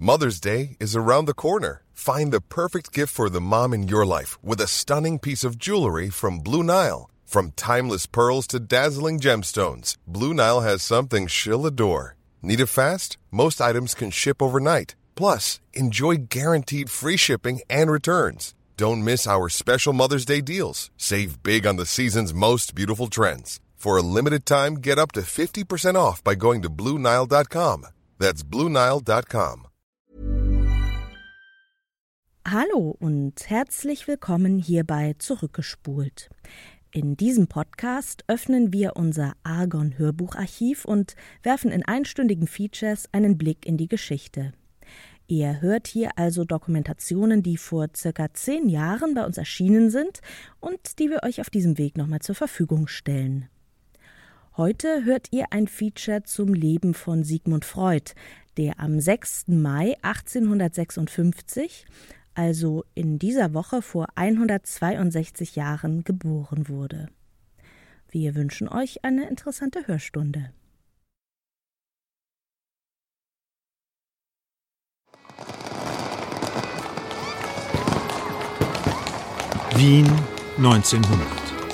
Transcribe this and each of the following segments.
Mother's Day is around the corner. Find the perfect gift for the mom in your life with a stunning piece of jewelry from Blue Nile. From timeless pearls to dazzling gemstones, Blue Nile has something she'll adore. Need it fast? Most items can ship overnight. Plus, enjoy guaranteed free shipping and returns. Don't miss our special Mother's Day deals. Save big on the season's most beautiful trends. For a limited time, get up to 50% off by going to BlueNile.com. That's BlueNile.com. Hallo und herzlich willkommen hier bei Zurückgespult. In diesem Podcast öffnen wir unser Argon-Hörbucharchiv und werfen in einstündigen Features einen Blick in die Geschichte. Ihr hört hier also Dokumentationen, die vor circa 10 Jahren bei uns erschienen sind und die wir euch auf diesem Weg nochmal zur Verfügung stellen. Heute hört ihr ein Feature zum Leben von Sigmund Freud, der am 6. Mai 1856, also in dieser Woche vor 162 Jahren, geboren wurde. Wir wünschen euch eine interessante Hörstunde. Wien 1900.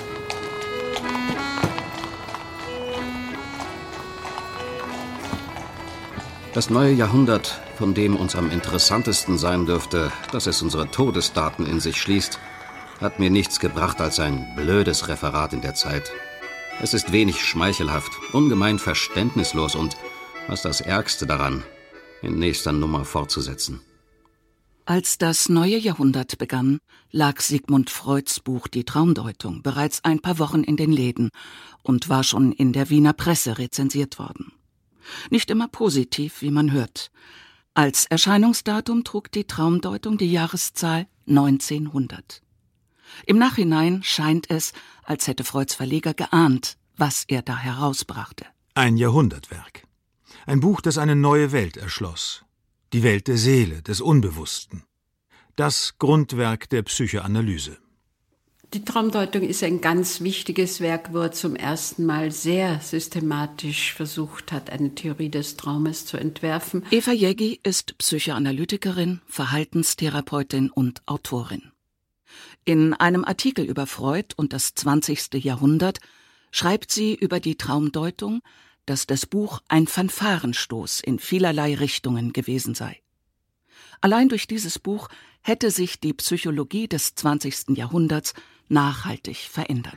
Das neue Jahrhundert, von dem uns am interessantesten sein dürfte, dass es unsere Todesdaten in sich schließt, hat mir nichts gebracht als ein blödes Referat in der Zeit. Es ist wenig schmeichelhaft, ungemein verständnislos und, was das Ärgste daran, in nächster Nummer fortzusetzen. Als das neue Jahrhundert begann, lag Sigmund Freuds Buch Die Traumdeutung bereits ein paar Wochen in den Läden und war schon in der Wiener Presse rezensiert worden. Nicht immer positiv, wie man hört. Als Erscheinungsdatum trug die Traumdeutung die Jahreszahl 1900. Im Nachhinein scheint es, als hätte Freuds Verleger geahnt, was er da herausbrachte. Ein Jahrhundertwerk. Ein Buch, das eine neue Welt erschloss. Die Welt der Seele, des Unbewussten. Das Grundwerk der Psychoanalyse. Die Traumdeutung ist ein ganz wichtiges Werk, wo er zum ersten Mal sehr systematisch versucht hat, eine Theorie des Traumes zu entwerfen. Eva Jägi ist Psychoanalytikerin, Verhaltenstherapeutin und Autorin. In einem Artikel über Freud und das 20. Jahrhundert schreibt sie über die Traumdeutung, dass das Buch ein Fanfarenstoß in vielerlei Richtungen gewesen sei. Allein durch dieses Buch hätte sich die Psychologie des 20. Jahrhunderts nachhaltig verändert.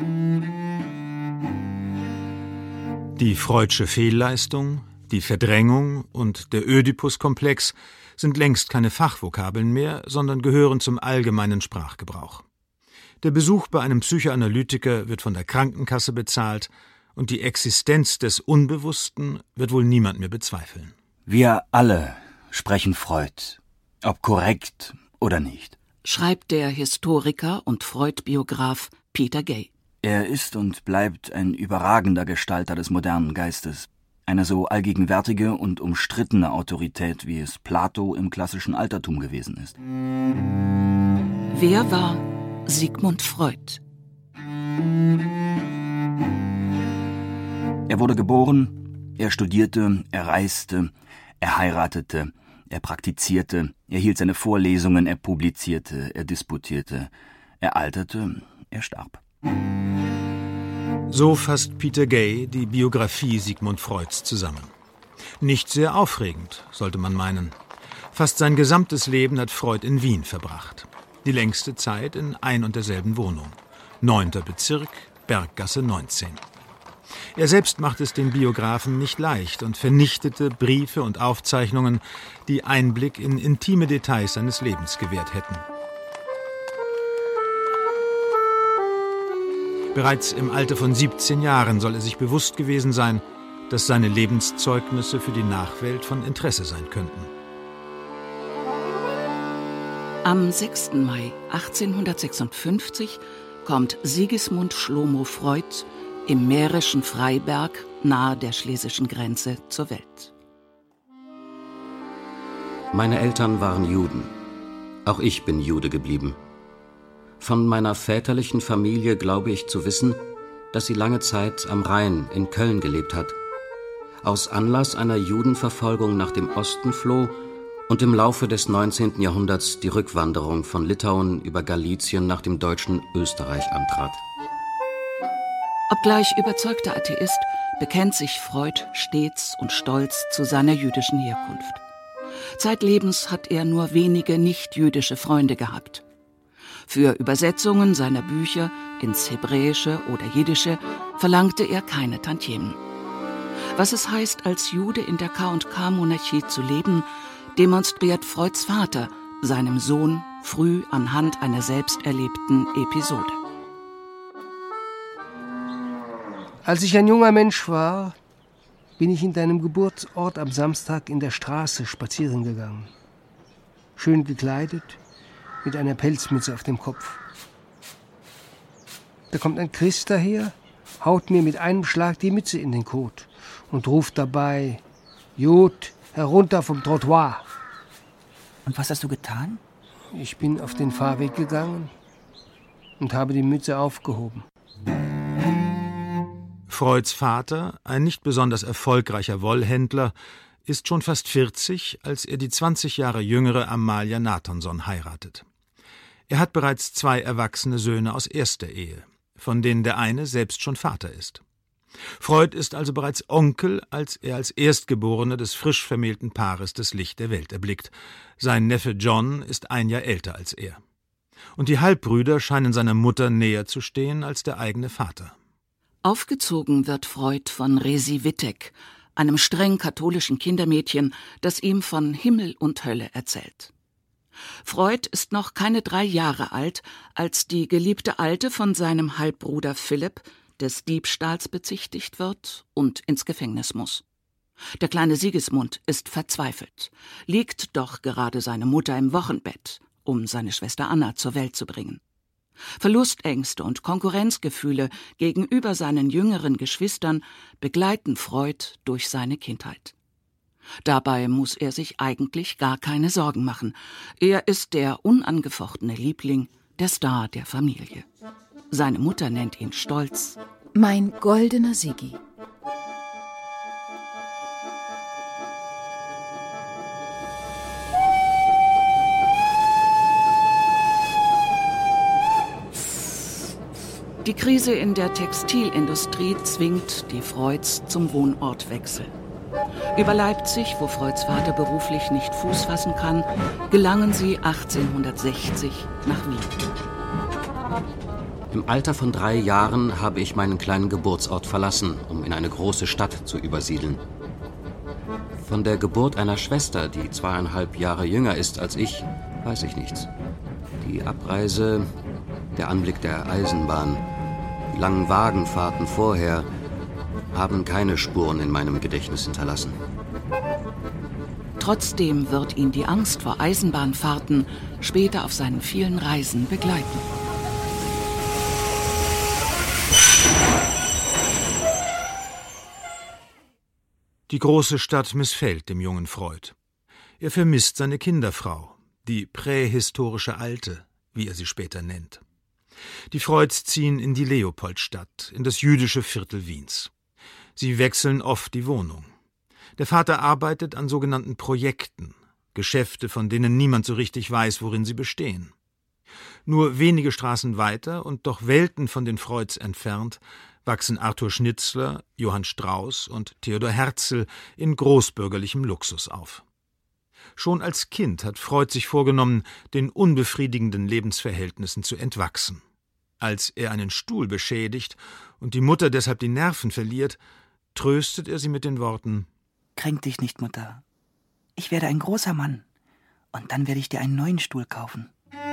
Die Freudsche Fehlleistung, die Verdrängung und der Ödipus-Komplex sind längst keine Fachvokabeln mehr, sondern gehören zum allgemeinen Sprachgebrauch. Der Besuch bei einem Psychoanalytiker wird von der Krankenkasse bezahlt und die Existenz des Unbewussten wird wohl niemand mehr bezweifeln. Wir alle sprechen Freud, ob korrekt oder nicht, schreibt der Historiker und Freud-Biograf Peter Gay. Er ist und bleibt ein überragender Gestalter des modernen Geistes. Eine so allgegenwärtige und umstrittene Autorität, wie es Plato im klassischen Altertum gewesen ist. Wer war Sigmund Freud? Er wurde geboren, er studierte, er reiste, er heiratete, er praktizierte, er hielt seine Vorlesungen, er publizierte, er disputierte, er alterte, er starb. So fasst Peter Gay die Biografie Sigmund Freuds zusammen. Nicht sehr aufregend, sollte man meinen. Fast sein gesamtes Leben hat Freud in Wien verbracht. Die längste Zeit in ein und derselben Wohnung. 9. Bezirk, Berggasse 19. Er selbst macht es den Biografen nicht leicht und vernichtete Briefe und Aufzeichnungen, die Einblick in intime Details seines Lebens gewährt hätten. Bereits im Alter von 17 Jahren soll er sich bewusst gewesen sein, dass seine Lebenszeugnisse für die Nachwelt von Interesse sein könnten. Am 6. Mai 1856 kommt Sigismund Schlomo Freud im mährischen Freiberg nahe der schlesischen Grenze zur Welt. Meine Eltern waren Juden. Auch ich bin Jude geblieben. Von meiner väterlichen Familie glaube ich zu wissen, dass sie lange Zeit am Rhein in Köln gelebt hat. Aus Anlass einer Judenverfolgung nach dem Osten floh und im Laufe des 19. Jahrhunderts die Rückwanderung von Litauen über Galizien nach dem deutschen Österreich antrat. Obgleich überzeugter Atheist, bekennt sich Freud stets und stolz zu seiner jüdischen Herkunft. Zeitlebens hat er nur wenige nicht-jüdische Freunde gehabt. Für Übersetzungen seiner Bücher ins Hebräische oder Jiddische verlangte er keine Tantiemen. Was es heißt, als Jude in der K&K-Monarchie zu leben, demonstriert Freuds Vater seinem Sohn früh anhand einer selbst erlebten Episode. Als ich ein junger Mensch war, bin ich in deinem Geburtsort am Samstag in der Straße spazieren gegangen. Schön gekleidet, mit einer Pelzmütze auf dem Kopf. Da kommt ein Christ daher, haut mir mit einem Schlag die Mütze in den Kot und ruft dabei: Jod, herunter vom Trottoir. Und was hast du getan? Ich bin auf den Fahrweg gegangen und habe die Mütze aufgehoben. Freuds Vater, ein nicht besonders erfolgreicher Wollhändler, ist schon fast 40, als er die 20 Jahre jüngere Amalia Nathanson heiratet. Er hat bereits 2 erwachsene Söhne aus erster Ehe, von denen der eine selbst schon Vater ist. Freud ist also bereits Onkel, als er als Erstgeborener des frisch vermählten Paares das Licht der Welt erblickt. Sein Neffe John ist 1 Jahr älter als er. Und die Halbbrüder scheinen seiner Mutter näher zu stehen als der eigene Vater. Aufgezogen wird Freud von Resi Wittek, einem streng katholischen Kindermädchen, das ihm von Himmel und Hölle erzählt. Freud ist noch keine 3 Jahre alt, als die geliebte Alte von seinem Halbbruder Philipp des Diebstahls bezichtigt wird und ins Gefängnis muss. Der kleine Sigismund ist verzweifelt, liegt doch gerade seine Mutter im Wochenbett, um seine Schwester Anna zur Welt zu bringen. Verlustängste und Konkurrenzgefühle gegenüber seinen jüngeren Geschwistern begleiten Freud durch seine Kindheit. Dabei muss er sich eigentlich gar keine Sorgen machen. Er ist der unangefochtene Liebling, der Star der Familie. Seine Mutter nennt ihn stolz: Mein goldener Sigi. Die Krise in der Textilindustrie zwingt die Freuds zum Wohnortwechsel. Über Leipzig, wo Freuds Vater beruflich nicht Fuß fassen kann, gelangen sie 1860 nach Wien. Im Alter von 3 Jahren habe ich meinen kleinen Geburtsort verlassen, um in eine große Stadt zu übersiedeln. Von der Geburt einer Schwester, die 2,5 Jahre jünger ist als ich, weiß ich nichts. Die Abreise, der Anblick der Eisenbahn, die langen Wagenfahrten vorher haben keine Spuren in meinem Gedächtnis hinterlassen. Trotzdem wird ihn die Angst vor Eisenbahnfahrten später auf seinen vielen Reisen begleiten. Die große Stadt missfällt dem jungen Freud. Er vermisst seine Kinderfrau, die prähistorische Alte, wie er sie später nennt. Die Freuds ziehen in die Leopoldstadt, in das jüdische Viertel Wiens. Sie wechseln oft die Wohnung. Der Vater arbeitet an sogenannten Projekten, Geschäfte, von denen niemand so richtig weiß, worin sie bestehen. Nur wenige Straßen weiter und doch Welten von den Freuds entfernt wachsen Arthur Schnitzler, Johann Strauss und Theodor Herzl in großbürgerlichem Luxus auf. Schon als Kind hat Freud sich vorgenommen, den unbefriedigenden Lebensverhältnissen zu entwachsen. Als er einen Stuhl beschädigt und die Mutter deshalb die Nerven verliert, tröstet er sie mit den Worten: Kränk dich nicht, Mutter. Ich werde ein großer Mann und dann werde ich dir einen neuen Stuhl kaufen.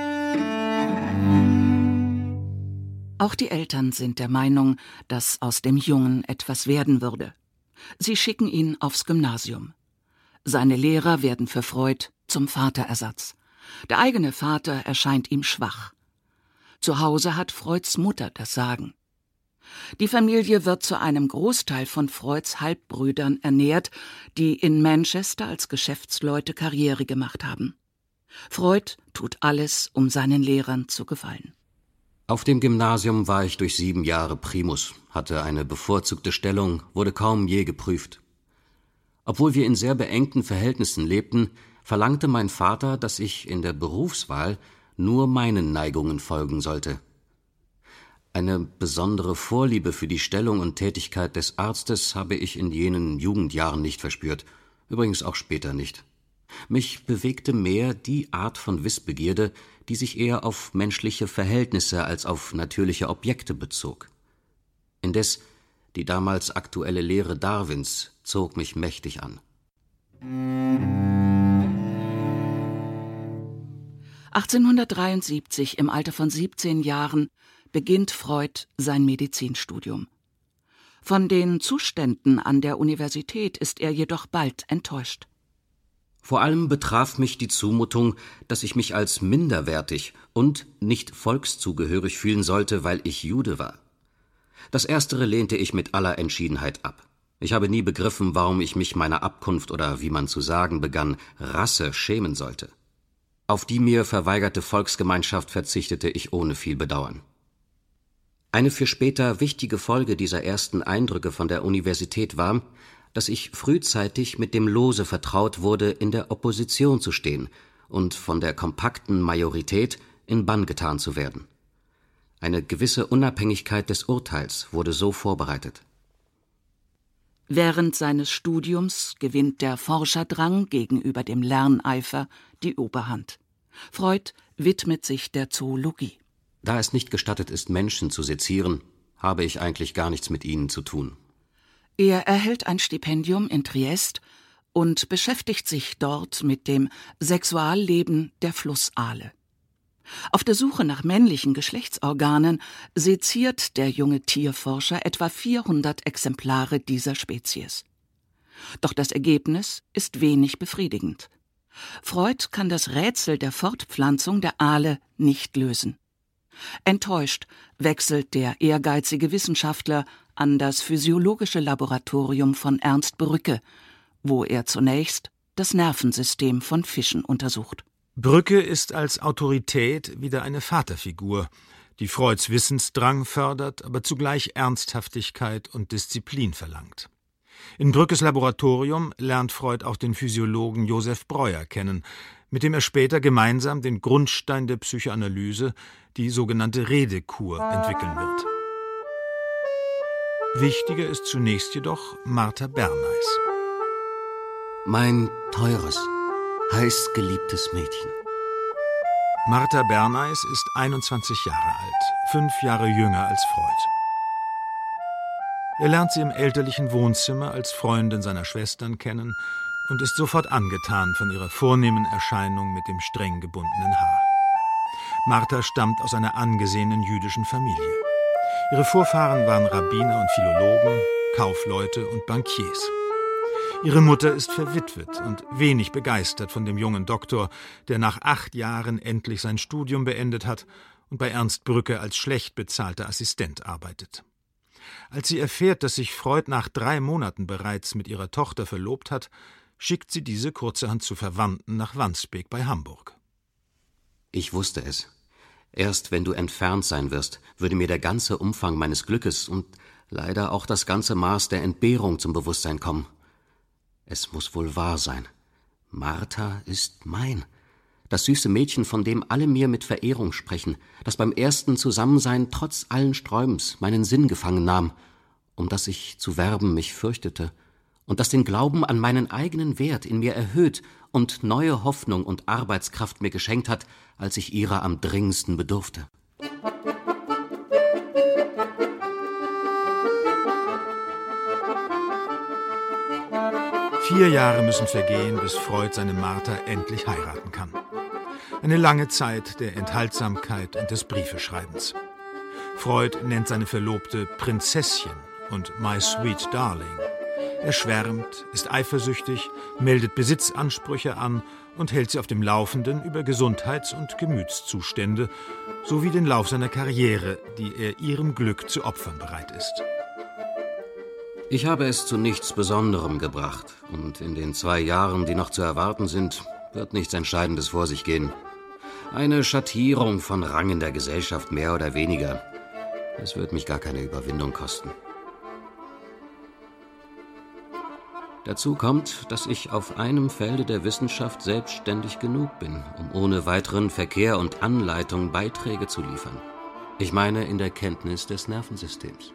Auch die Eltern sind der Meinung, dass aus dem Jungen etwas werden würde. Sie schicken ihn aufs Gymnasium. Seine Lehrer werden für Freud zum Vaterersatz. Der eigene Vater erscheint ihm schwach. Zu Hause hat Freuds Mutter das Sagen. Die Familie wird zu einem Großteil von Freuds Halbbrüdern ernährt, die in Manchester als Geschäftsleute Karriere gemacht haben. Freud tut alles, um seinen Lehrern zu gefallen. Auf dem Gymnasium war ich durch 7 Jahre Primus, hatte eine bevorzugte Stellung, wurde kaum je geprüft. Obwohl wir in sehr beengten Verhältnissen lebten, verlangte mein Vater, dass ich in der Berufswahl nur meinen Neigungen folgen sollte. Eine besondere Vorliebe für die Stellung und Tätigkeit des Arztes habe ich in jenen Jugendjahren nicht verspürt, übrigens auch später nicht. Mich bewegte mehr die Art von Wissbegierde, die sich eher auf menschliche Verhältnisse als auf natürliche Objekte bezog. Indes die damals aktuelle Lehre Darwins zog mich mächtig an. 1873, im Alter von 17 Jahren, beginnt Freud sein Medizinstudium. Von den Zuständen an der Universität ist er jedoch bald enttäuscht. Vor allem betraf mich die Zumutung, dass ich mich als minderwertig und nicht volkszugehörig fühlen sollte, weil ich Jude war. Das Erstere lehnte ich mit aller Entschiedenheit ab. Ich habe nie begriffen, warum ich mich meiner Abkunft oder, wie man zu sagen begann, Rasse schämen sollte. Auf die mir verweigerte Volksgemeinschaft verzichtete ich ohne viel Bedauern. Eine für später wichtige Folge dieser ersten Eindrücke von der Universität war, dass ich frühzeitig mit dem Lose vertraut wurde, in der Opposition zu stehen und von der kompakten Majorität in Bann getan zu werden. Eine gewisse Unabhängigkeit des Urteils wurde so vorbereitet. Während seines Studiums gewinnt der Forscherdrang gegenüber dem Lerneifer die Oberhand. Freud widmet sich der Zoologie. Da es nicht gestattet ist, Menschen zu sezieren, habe ich eigentlich gar nichts mit ihnen zu tun. Er erhält ein Stipendium in Triest und beschäftigt sich dort mit dem Sexualleben der Flussaale. Auf der Suche nach männlichen Geschlechtsorganen seziert der junge Tierforscher etwa 400 Exemplare dieser Spezies. Doch das Ergebnis ist wenig befriedigend. Freud kann das Rätsel der Fortpflanzung der Aale nicht lösen. Enttäuscht wechselt der ehrgeizige Wissenschaftler an das physiologische Laboratorium von Ernst Brücke, wo er zunächst das Nervensystem von Fischen untersucht. Brücke ist als Autorität wieder eine Vaterfigur, die Freuds Wissensdrang fördert, aber zugleich Ernsthaftigkeit und Disziplin verlangt. In Brückes Laboratorium lernt Freud auch den Physiologen Josef Breuer kennen, mit dem er später gemeinsam den Grundstein der Psychoanalyse, die sogenannte Redekur, entwickeln wird. Wichtiger ist zunächst jedoch Martha Bernays. Mein teures, heißgeliebtes Mädchen. Martha Bernays ist 21 Jahre alt, 5 Jahre jünger als Freud. Er lernt sie im elterlichen Wohnzimmer als Freundin seiner Schwestern kennen und ist sofort angetan von ihrer vornehmen Erscheinung mit dem streng gebundenen Haar. Martha stammt aus einer angesehenen jüdischen Familie. Ihre Vorfahren waren Rabbiner und Philologen, Kaufleute und Bankiers. Ihre Mutter ist verwitwet und wenig begeistert von dem jungen Doktor, der nach 8 Jahren endlich sein Studium beendet hat und bei Ernst Brücke als schlecht bezahlter Assistent arbeitet. Als sie erfährt, dass sich Freud nach 3 Monaten bereits mit ihrer Tochter verlobt hat, schickt sie diese kurzerhand zu Verwandten nach Wandsbek bei Hamburg. Ich wusste es. Erst wenn du entfernt sein wirst, würde mir der ganze Umfang meines Glückes und leider auch das ganze Maß der Entbehrung zum Bewusstsein kommen. Es muss wohl wahr sein. Martha ist mein. Das süße Mädchen, von dem alle mir mit Verehrung sprechen, das beim ersten Zusammensein trotz allen Sträubens meinen Sinn gefangen nahm, um das ich zu werben mich fürchtete, und das den Glauben an meinen eigenen Wert in mir erhöht und neue Hoffnung und Arbeitskraft mir geschenkt hat, als ich ihrer am dringendsten bedurfte. Vier Jahre müssen vergehen, bis Freud seine Martha endlich heiraten kann. Eine lange Zeit der Enthaltsamkeit und des Briefeschreibens. Freud nennt seine Verlobte Prinzesschen und My Sweet Darling. Er schwärmt, ist eifersüchtig, meldet Besitzansprüche an und hält sie auf dem Laufenden über Gesundheits- und Gemütszustände sowie den Lauf seiner Karriere, die er ihrem Glück zu opfern bereit ist. Ich habe es zu nichts Besonderem gebracht, und in den 2 Jahren, die noch zu erwarten sind, wird nichts Entscheidendes vor sich gehen. Eine Schattierung von Rang in der Gesellschaft, mehr oder weniger. Es wird mich gar keine Überwindung kosten. Dazu kommt, dass ich auf einem Felde der Wissenschaft selbstständig genug bin, um ohne weiteren Verkehr und Anleitung Beiträge zu liefern. Ich meine in der Kenntnis des Nervensystems.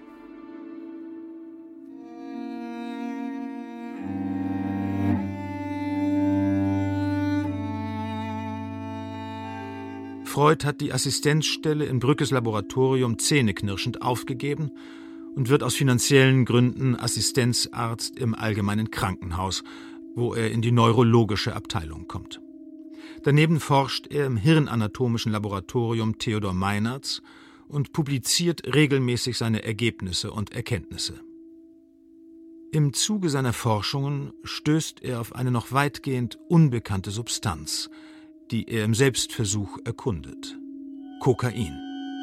Freud hat die Assistenzstelle in Brückes Laboratorium zähneknirschend aufgegeben und wird aus finanziellen Gründen Assistenzarzt im Allgemeinen Krankenhaus, wo er in die neurologische Abteilung kommt. Daneben forscht er im hirnanatomischen Laboratorium Theodor Meinerts und publiziert regelmäßig seine Ergebnisse und Erkenntnisse. Im Zuge seiner Forschungen stößt er auf eine noch weitgehend unbekannte Substanz, die er im Selbstversuch erkundet: Kokain.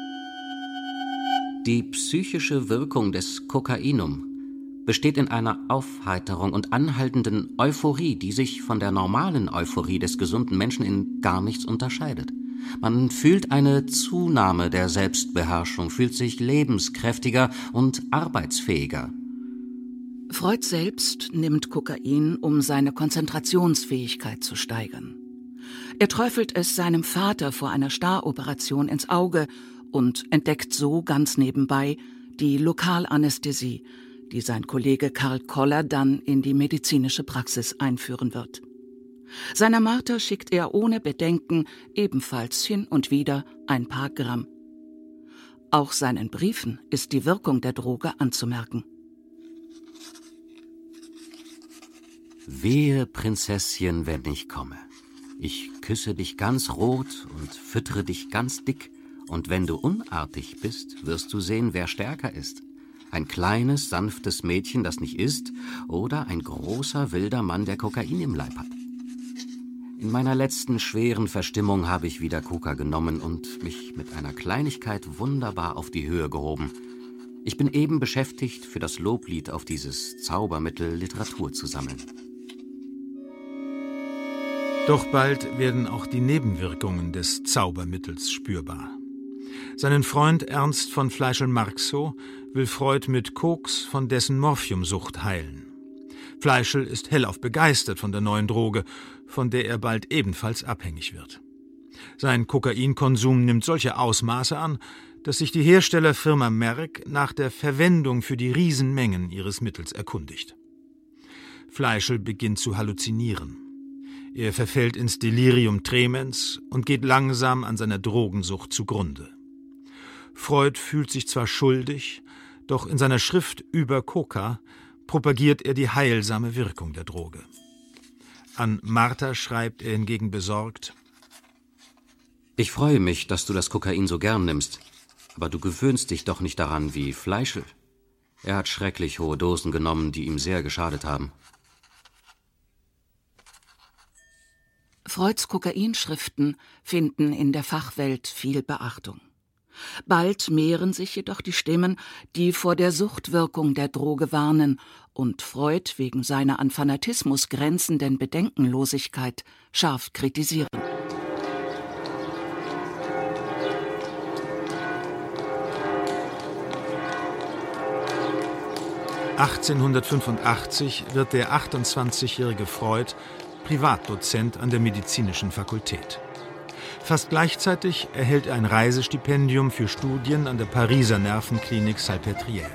Die psychische Wirkung des Kokainum besteht in einer Aufheiterung und anhaltenden Euphorie, die sich von der normalen Euphorie des gesunden Menschen in gar nichts unterscheidet. Man fühlt eine Zunahme der Selbstbeherrschung, fühlt sich lebenskräftiger und arbeitsfähiger. Freud selbst nimmt Kokain, um seine Konzentrationsfähigkeit zu steigern. Er träufelt es seinem Vater vor einer Staroperation ins Auge und entdeckt so ganz nebenbei die Lokalanästhesie, die sein Kollege Karl Koller dann in die medizinische Praxis einführen wird. Seiner Martha schickt er ohne Bedenken ebenfalls hin und wieder ein paar Gramm. Auch seinen Briefen ist die Wirkung der Droge anzumerken. Wehe, Prinzesschen, wenn ich komme. Ich küsse dich ganz rot und füttere dich ganz dick, und wenn du unartig bist, wirst du sehen, wer stärker ist. Ein kleines, sanftes Mädchen, das nicht isst, oder ein großer, wilder Mann, der Kokain im Leib hat. In meiner letzten schweren Verstimmung habe ich wieder Koka genommen und mich mit einer Kleinigkeit wunderbar auf die Höhe gehoben. Ich bin eben beschäftigt, für das Loblied auf dieses Zaubermittel Literatur zu sammeln. Doch bald werden auch die Nebenwirkungen des Zaubermittels spürbar. Seinen Freund Ernst von Fleischl-Marxow will Freud mit Koks von dessen Morphiumsucht heilen. Fleischl ist hellauf begeistert von der neuen Droge, von der er bald ebenfalls abhängig wird. Sein Kokainkonsum nimmt solche Ausmaße an, dass sich die Herstellerfirma Merck nach der Verwendung für die Riesenmengen ihres Mittels erkundigt. Fleischl beginnt zu halluzinieren. Er verfällt ins Delirium tremens und geht langsam an seiner Drogensucht zugrunde. Freud fühlt sich zwar schuldig, doch in seiner Schrift über Koka propagiert er die heilsame Wirkung der Droge. An Martha schreibt er hingegen besorgt: Ich freue mich, dass du das Kokain so gern nimmst, aber du gewöhnst dich doch nicht daran wie Fleischl. Er hat schrecklich hohe Dosen genommen, die ihm sehr geschadet haben. Freuds Kokainschriften finden in der Fachwelt viel Beachtung. Bald mehren sich jedoch die Stimmen, die vor der Suchtwirkung der Droge warnen und Freud wegen seiner an Fanatismus grenzenden Bedenkenlosigkeit scharf kritisieren. (1885) wird der 28-jährige Freud Privatdozent an der medizinischen Fakultät. Fast gleichzeitig erhält er ein Reisestipendium für Studien an der Pariser Nervenklinik Salpêtrière.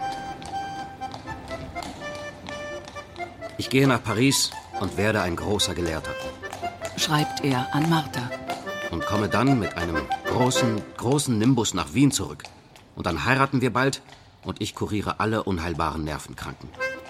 Ich gehe nach Paris und werde ein großer Gelehrter, schreibt er an Martha. Und komme dann mit einem großen Nimbus nach Wien zurück. Und dann heiraten wir bald und ich kuriere alle unheilbaren Nervenkranken.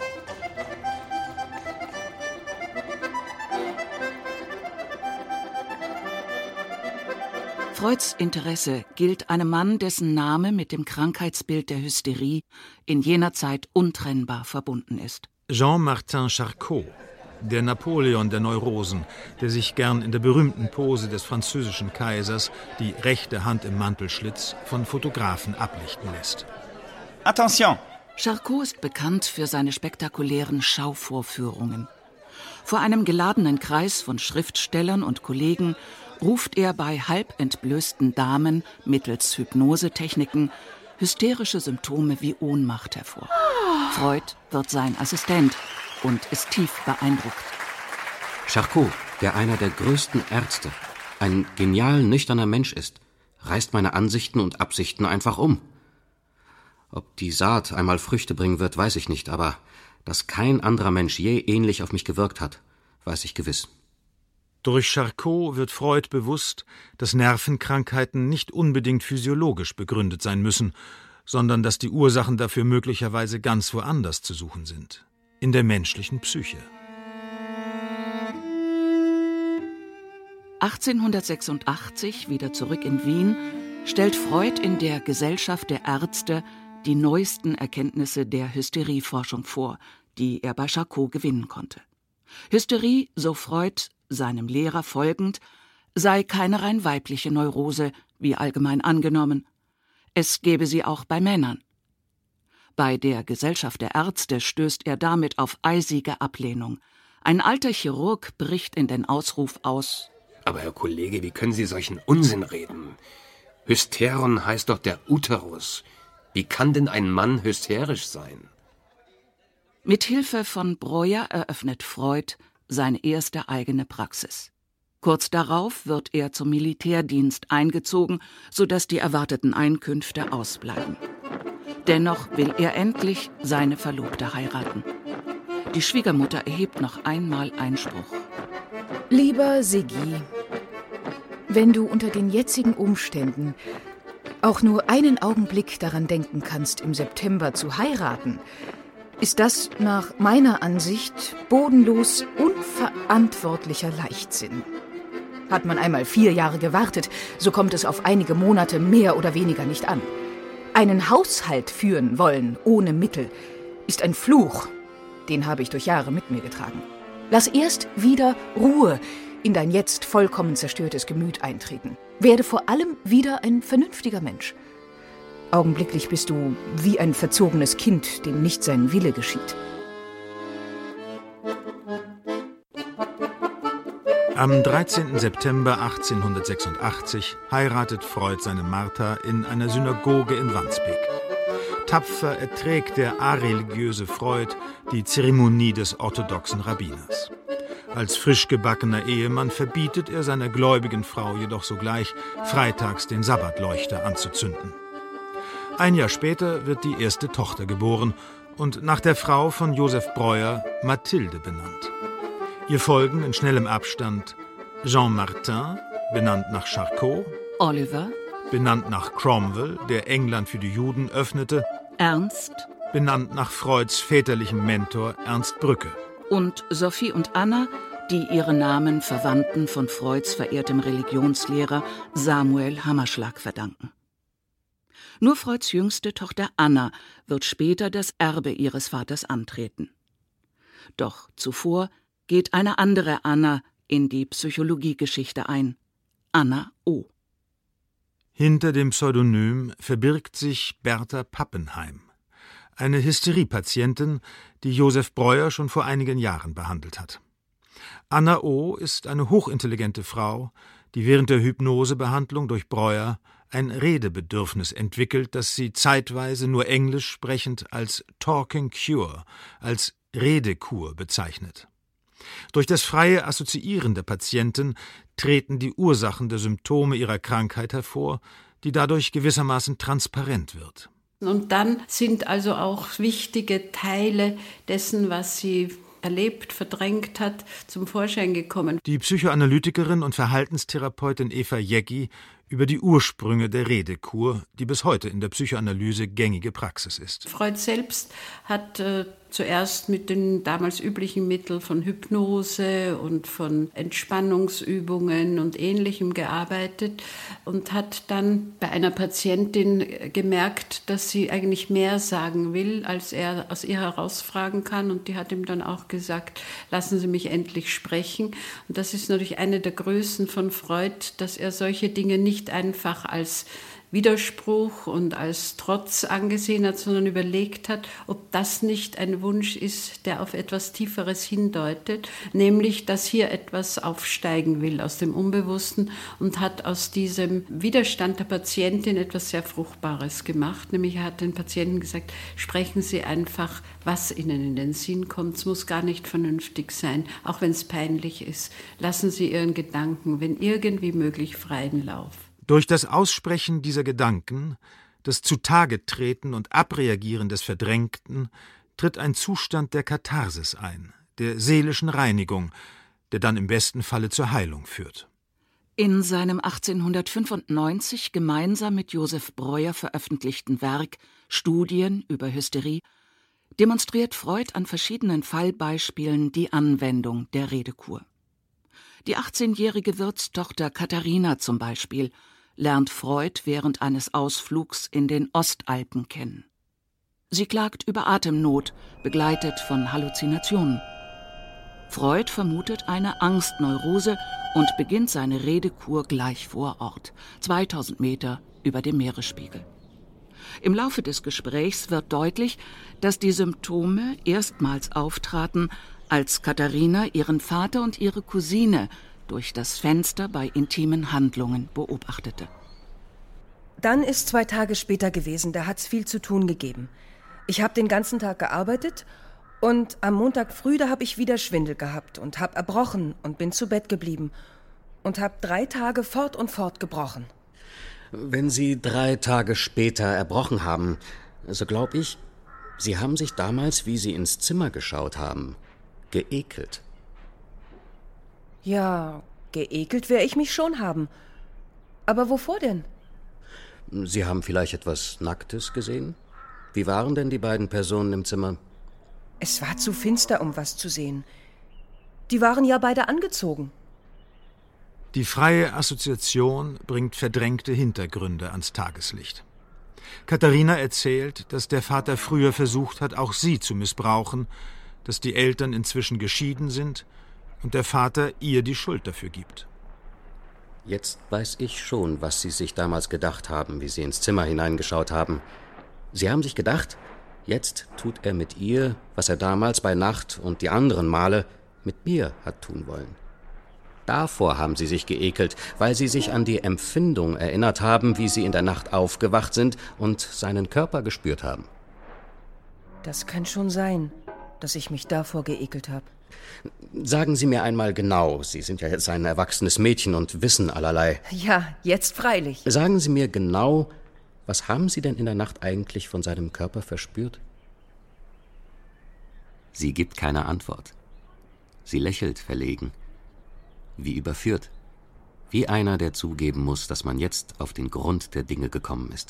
Freuds Interesse gilt einem Mann, dessen Name mit dem Krankheitsbild der Hysterie in jener Zeit untrennbar verbunden ist. Jean-Martin Charcot, der Napoleon der Neurosen, der sich gern in der berühmten Pose des französischen Kaisers die rechte Hand im Mantelschlitz von Fotografen ablichten lässt. Attention! Charcot ist bekannt für seine spektakulären Schauvorführungen. Vor einem geladenen Kreis von Schriftstellern und Kollegen ruft er bei halb entblößten Damen mittels Hypnosetechniken hysterische Symptome wie Ohnmacht hervor. Freud wird sein Assistent und ist tief beeindruckt. Charcot, der einer der größten Ärzte, ein genial nüchterner Mensch ist, reißt meine Ansichten und Absichten einfach um. Ob die Saat einmal Früchte bringen wird, weiß ich nicht, aber dass kein anderer Mensch je ähnlich auf mich gewirkt hat, weiß ich gewiss. Durch Charcot wird Freud bewusst, dass Nervenkrankheiten nicht unbedingt physiologisch begründet sein müssen, sondern dass die Ursachen dafür möglicherweise ganz woanders zu suchen sind, in der menschlichen Psyche. 1886, wieder zurück in Wien, stellt Freud in der Gesellschaft der Ärzte die neuesten Erkenntnisse der Hysterieforschung vor, die er bei Charcot gewinnen konnte. Hysterie, so Freud, seinem Lehrer folgend, sei keine rein weibliche Neurose, wie allgemein angenommen. Es gebe sie auch bei Männern. Bei der Gesellschaft der Ärzte stößt er damit auf eisige Ablehnung. Ein alter Chirurg bricht in den Ausruf aus: Aber Herr Kollege, wie können Sie solchen Unsinn reden? Hysteron heißt doch der Uterus. Wie kann denn ein Mann hysterisch sein? Mit Hilfe von Breuer eröffnet Freud seine erste eigene Praxis. Kurz darauf wird er zum Militärdienst eingezogen, sodass die erwarteten Einkünfte ausbleiben. Dennoch will er endlich seine Verlobte heiraten. Die Schwiegermutter erhebt noch einmal Einspruch. Lieber Siggi, wenn du unter den jetzigen Umständen auch nur einen Augenblick daran denken kannst, im September zu heiraten, ist das nach meiner Ansicht bodenlos unverantwortlicher Leichtsinn. Hat man einmal 4 Jahre gewartet, so kommt es auf einige Monate mehr oder weniger nicht an. Einen Haushalt führen wollen ohne Mittel ist ein Fluch, den habe ich durch Jahre mit mir getragen. Lass erst wieder Ruhe in dein jetzt vollkommen zerstörtes Gemüt eintreten. Werde vor allem wieder ein vernünftiger Mensch. Augenblicklich bist du wie ein verzogenes Kind, dem nicht sein Wille geschieht. Am 13. September 1886 heiratet Freud seine Martha in einer Synagoge in Wandsbek. Tapfer erträgt der areligiöse Freud die Zeremonie des orthodoxen Rabbiners. Als frisch gebackener Ehemann verbietet er seiner gläubigen Frau jedoch sogleich, freitags den Sabbatleuchter anzuzünden. Ein Jahr später wird die erste Tochter geboren und nach der Frau von Joseph Breuer Mathilde benannt. Ihr folgen in schnellem Abstand Jean Martin, benannt nach Charcot, Oliver, benannt nach Cromwell, der England für die Juden öffnete, Ernst, benannt nach Freuds väterlichem Mentor Ernst Brücke, und Sophie und Anna, die ihre Namen Verwandten von Freuds verehrtem Religionslehrer Samuel Hammerschlag verdanken. Nur Freuds jüngste Tochter Anna wird später das Erbe ihres Vaters antreten. Doch zuvor geht eine andere Anna in die Psychologiegeschichte ein, Anna O. Hinter dem Pseudonym verbirgt sich Bertha Pappenheim, eine Hysteriepatientin, die Joseph Breuer schon vor einigen Jahren behandelt hat. Anna O. ist eine hochintelligente Frau, die während der Hypnosebehandlung durch Breuer ein Redebedürfnis entwickelt, das sie zeitweise nur englisch sprechend als Talking Cure, als Redekur bezeichnet. Durch das freie Assoziieren der Patienten treten die Ursachen der Symptome ihrer Krankheit hervor, die dadurch gewissermaßen transparent wird. Und dann sind also auch wichtige Teile dessen, was sie erlebt, verdrängt hat, zum Vorschein gekommen. Die Psychoanalytikerin und Verhaltenstherapeutin Eva Jeggi über die Ursprünge der Redekur, die bis heute in der Psychoanalyse gängige Praxis ist. Freud selbst hat zuerst mit den damals üblichen Mitteln von Hypnose und von Entspannungsübungen und Ähnlichem gearbeitet und hat dann bei einer Patientin gemerkt, dass sie eigentlich mehr sagen will, als er aus ihr herausfragen kann. Und die hat ihm dann auch gesagt, lassen Sie mich endlich sprechen. Und das ist natürlich eine der Größen von Freud, dass er solche Dinge nicht einfach als Widerspruch und als Trotz angesehen hat, sondern überlegt hat, ob das nicht ein Wunsch ist, der auf etwas Tieferes hindeutet, nämlich, dass hier etwas aufsteigen will aus dem Unbewussten, und hat aus diesem Widerstand der Patientin etwas sehr Fruchtbares gemacht. Nämlich er hat den Patienten gesagt, sprechen Sie einfach, was Ihnen in den Sinn kommt. Es muss gar nicht vernünftig sein, auch wenn es peinlich ist. Lassen Sie Ihren Gedanken, wenn irgendwie möglich, freien Lauf. Durch das Aussprechen dieser Gedanken, das Zutagetreten und Abreagieren des Verdrängten, tritt ein Zustand der Katharsis ein, der seelischen Reinigung, der dann im besten Falle zur Heilung führt. In seinem 1895 gemeinsam mit Josef Breuer veröffentlichten Werk »Studien über Hysterie« demonstriert Freud an verschiedenen Fallbeispielen die Anwendung der Redekur. Die 18-jährige Wirtstochter Katharina zum Beispiel lernt Freud während eines Ausflugs in den Ostalpen kennen. Sie klagt über Atemnot, begleitet von Halluzinationen. Freud vermutet eine Angstneurose und beginnt seine Redekur gleich vor Ort, 2000 Meter über dem Meeresspiegel. Im Laufe des Gesprächs wird deutlich, dass die Symptome erstmals auftraten, als Katharina ihren Vater und ihre Cousine durch das Fenster bei intimen Handlungen beobachtete. Dann ist 2 Tage später gewesen, da hat's viel zu tun gegeben. Ich habe den ganzen Tag gearbeitet und am Montag früh, da habe ich wieder Schwindel gehabt und habe erbrochen und bin zu Bett geblieben und habe 3 Tage fort und fort gebrochen. Wenn Sie 3 Tage später erbrochen haben, so glaube ich, Sie haben sich damals, wie Sie ins Zimmer geschaut haben, geekelt. Ja, geekelt wär ich mich schon haben. Aber wovor denn? Sie haben vielleicht etwas Nacktes gesehen? Wie waren denn die beiden Personen im Zimmer? Es war zu finster, um was zu sehen. Die waren ja beide angezogen. Die freie Assoziation bringt verdrängte Hintergründe ans Tageslicht. Katharina erzählt, dass der Vater früher versucht hat, auch sie zu missbrauchen, dass die Eltern inzwischen geschieden sind und der Vater ihr die Schuld dafür gibt. Jetzt weiß ich schon, was Sie sich damals gedacht haben, wie Sie ins Zimmer hineingeschaut haben. Sie haben sich gedacht, jetzt tut er mit ihr, was er damals bei Nacht und die anderen Male mit mir hat tun wollen. Davor haben Sie sich geekelt, weil Sie sich an die Empfindung erinnert haben, wie Sie in der Nacht aufgewacht sind und seinen Körper gespürt haben. Das kann schon sein, dass ich mich davor geekelt habe. Sagen Sie mir einmal genau, Sie sind ja jetzt ein erwachsenes Mädchen und wissen allerlei. Ja, jetzt freilich. Sagen Sie mir genau, was haben Sie denn in der Nacht eigentlich von seinem Körper verspürt? Sie gibt keine Antwort. Sie lächelt verlegen, wie überführt, wie einer, der zugeben muss, dass man jetzt auf den Grund der Dinge gekommen ist.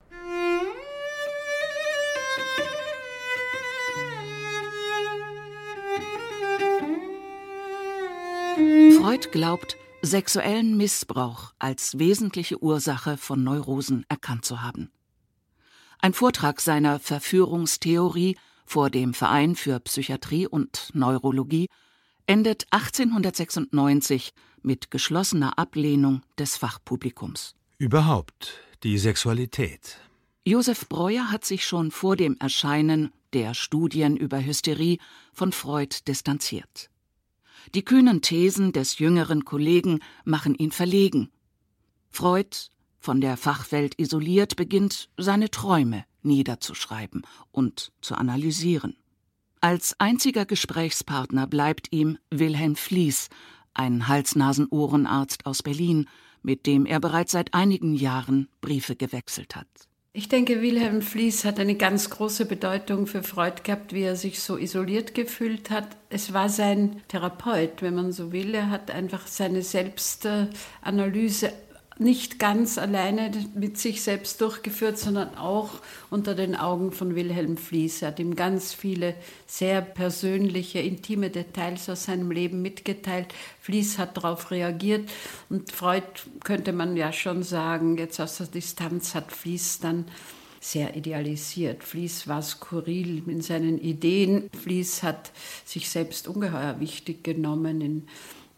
Freud glaubt, sexuellen Missbrauch als wesentliche Ursache von Neurosen erkannt zu haben. Ein Vortrag seiner Verführungstheorie vor dem Verein für Psychiatrie und Neurologie endet 1896 mit geschlossener Ablehnung des Fachpublikums. Überhaupt die Sexualität. Josef Breuer hat sich schon vor dem Erscheinen der Studien über Hysterie von Freud distanziert. Die kühnen Thesen des jüngeren Kollegen machen ihn verlegen. Freud, von der Fachwelt isoliert, beginnt, seine Träume niederzuschreiben und zu analysieren. Als einziger Gesprächspartner bleibt ihm Wilhelm Fliess, ein Hals-Nasen-Ohrenarzt aus Berlin, mit dem er bereits seit einigen Jahren Briefe gewechselt hat. Ich denke, Wilhelm Fliess hat eine ganz große Bedeutung für Freud gehabt, wie er sich so isoliert gefühlt hat. Es war sein Therapeut, wenn man so will. Er hat einfach seine Selbstanalyse nicht ganz alleine mit sich selbst durchgeführt, sondern auch unter den Augen von Wilhelm Fliess. Er hat ihm ganz viele sehr persönliche, intime Details aus seinem Leben mitgeteilt. Fliess hat darauf reagiert und Freud, könnte man ja schon sagen, jetzt aus der Distanz hat Fliess dann sehr idealisiert. Fliess war skurril in seinen Ideen. Fliess hat sich selbst ungeheuer wichtig genommen in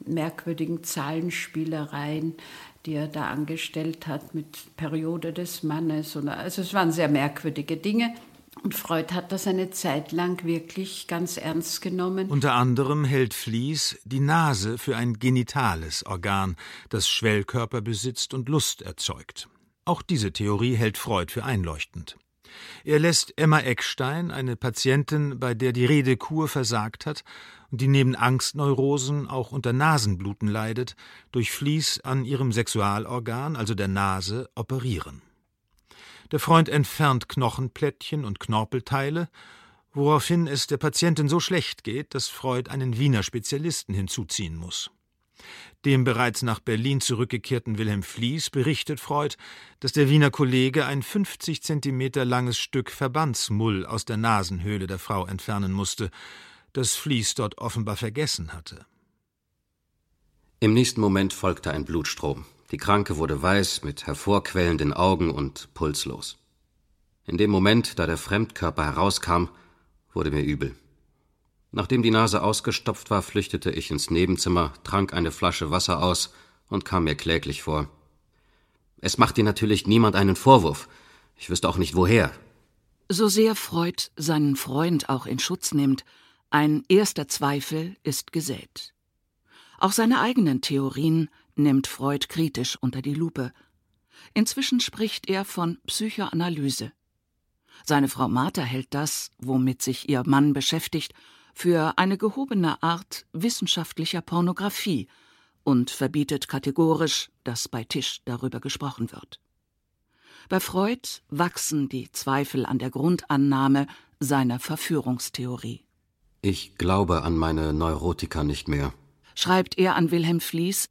merkwürdigen Zahlenspielereien, die er da angestellt hat mit Periode des Mannes. Also es waren sehr merkwürdige Dinge. Und Freud hat das eine Zeit lang wirklich ganz ernst genommen. Unter anderem hält Fliess die Nase für ein genitales Organ, das Schwellkörper besitzt und Lust erzeugt. Auch diese Theorie hält Freud für einleuchtend. Er lässt Emma Eckstein, eine Patientin, bei der die Redekur versagt hat und die neben Angstneurosen auch unter Nasenbluten leidet, durch Fliess an ihrem Sexualorgan, also der Nase, operieren. Der Freund entfernt Knochenplättchen und Knorpelteile, woraufhin es der Patientin so schlecht geht, dass Freud einen Wiener Spezialisten hinzuziehen muss. Dem bereits nach Berlin zurückgekehrten Wilhelm Fliess berichtet Freud, dass der Wiener Kollege ein 50 Zentimeter langes Stück Verbandsmull aus der Nasenhöhle der Frau entfernen musste, das Fliess dort offenbar vergessen hatte. Im nächsten Moment folgte ein Blutstrom. Die Kranke wurde weiß, mit hervorquellenden Augen und pulslos. In dem Moment, da der Fremdkörper herauskam, wurde mir übel. Nachdem die Nase ausgestopft war, flüchtete ich ins Nebenzimmer, trank eine Flasche Wasser aus und kam mir kläglich vor. Es macht dir natürlich niemand einen Vorwurf. Ich wüsste auch nicht, woher. So sehr Freud seinen Freund auch in Schutz nimmt, ein erster Zweifel ist gesät. Auch seine eigenen Theorien nimmt Freud kritisch unter die Lupe. Inzwischen spricht er von Psychoanalyse. Seine Frau Martha hält das, womit sich ihr Mann beschäftigt, für eine gehobene Art wissenschaftlicher Pornografie und verbietet kategorisch, dass bei Tisch darüber gesprochen wird. Bei Freud wachsen die Zweifel an der Grundannahme seiner Verführungstheorie. Ich glaube an meine Neurotiker nicht mehr, schreibt er an Wilhelm Fliess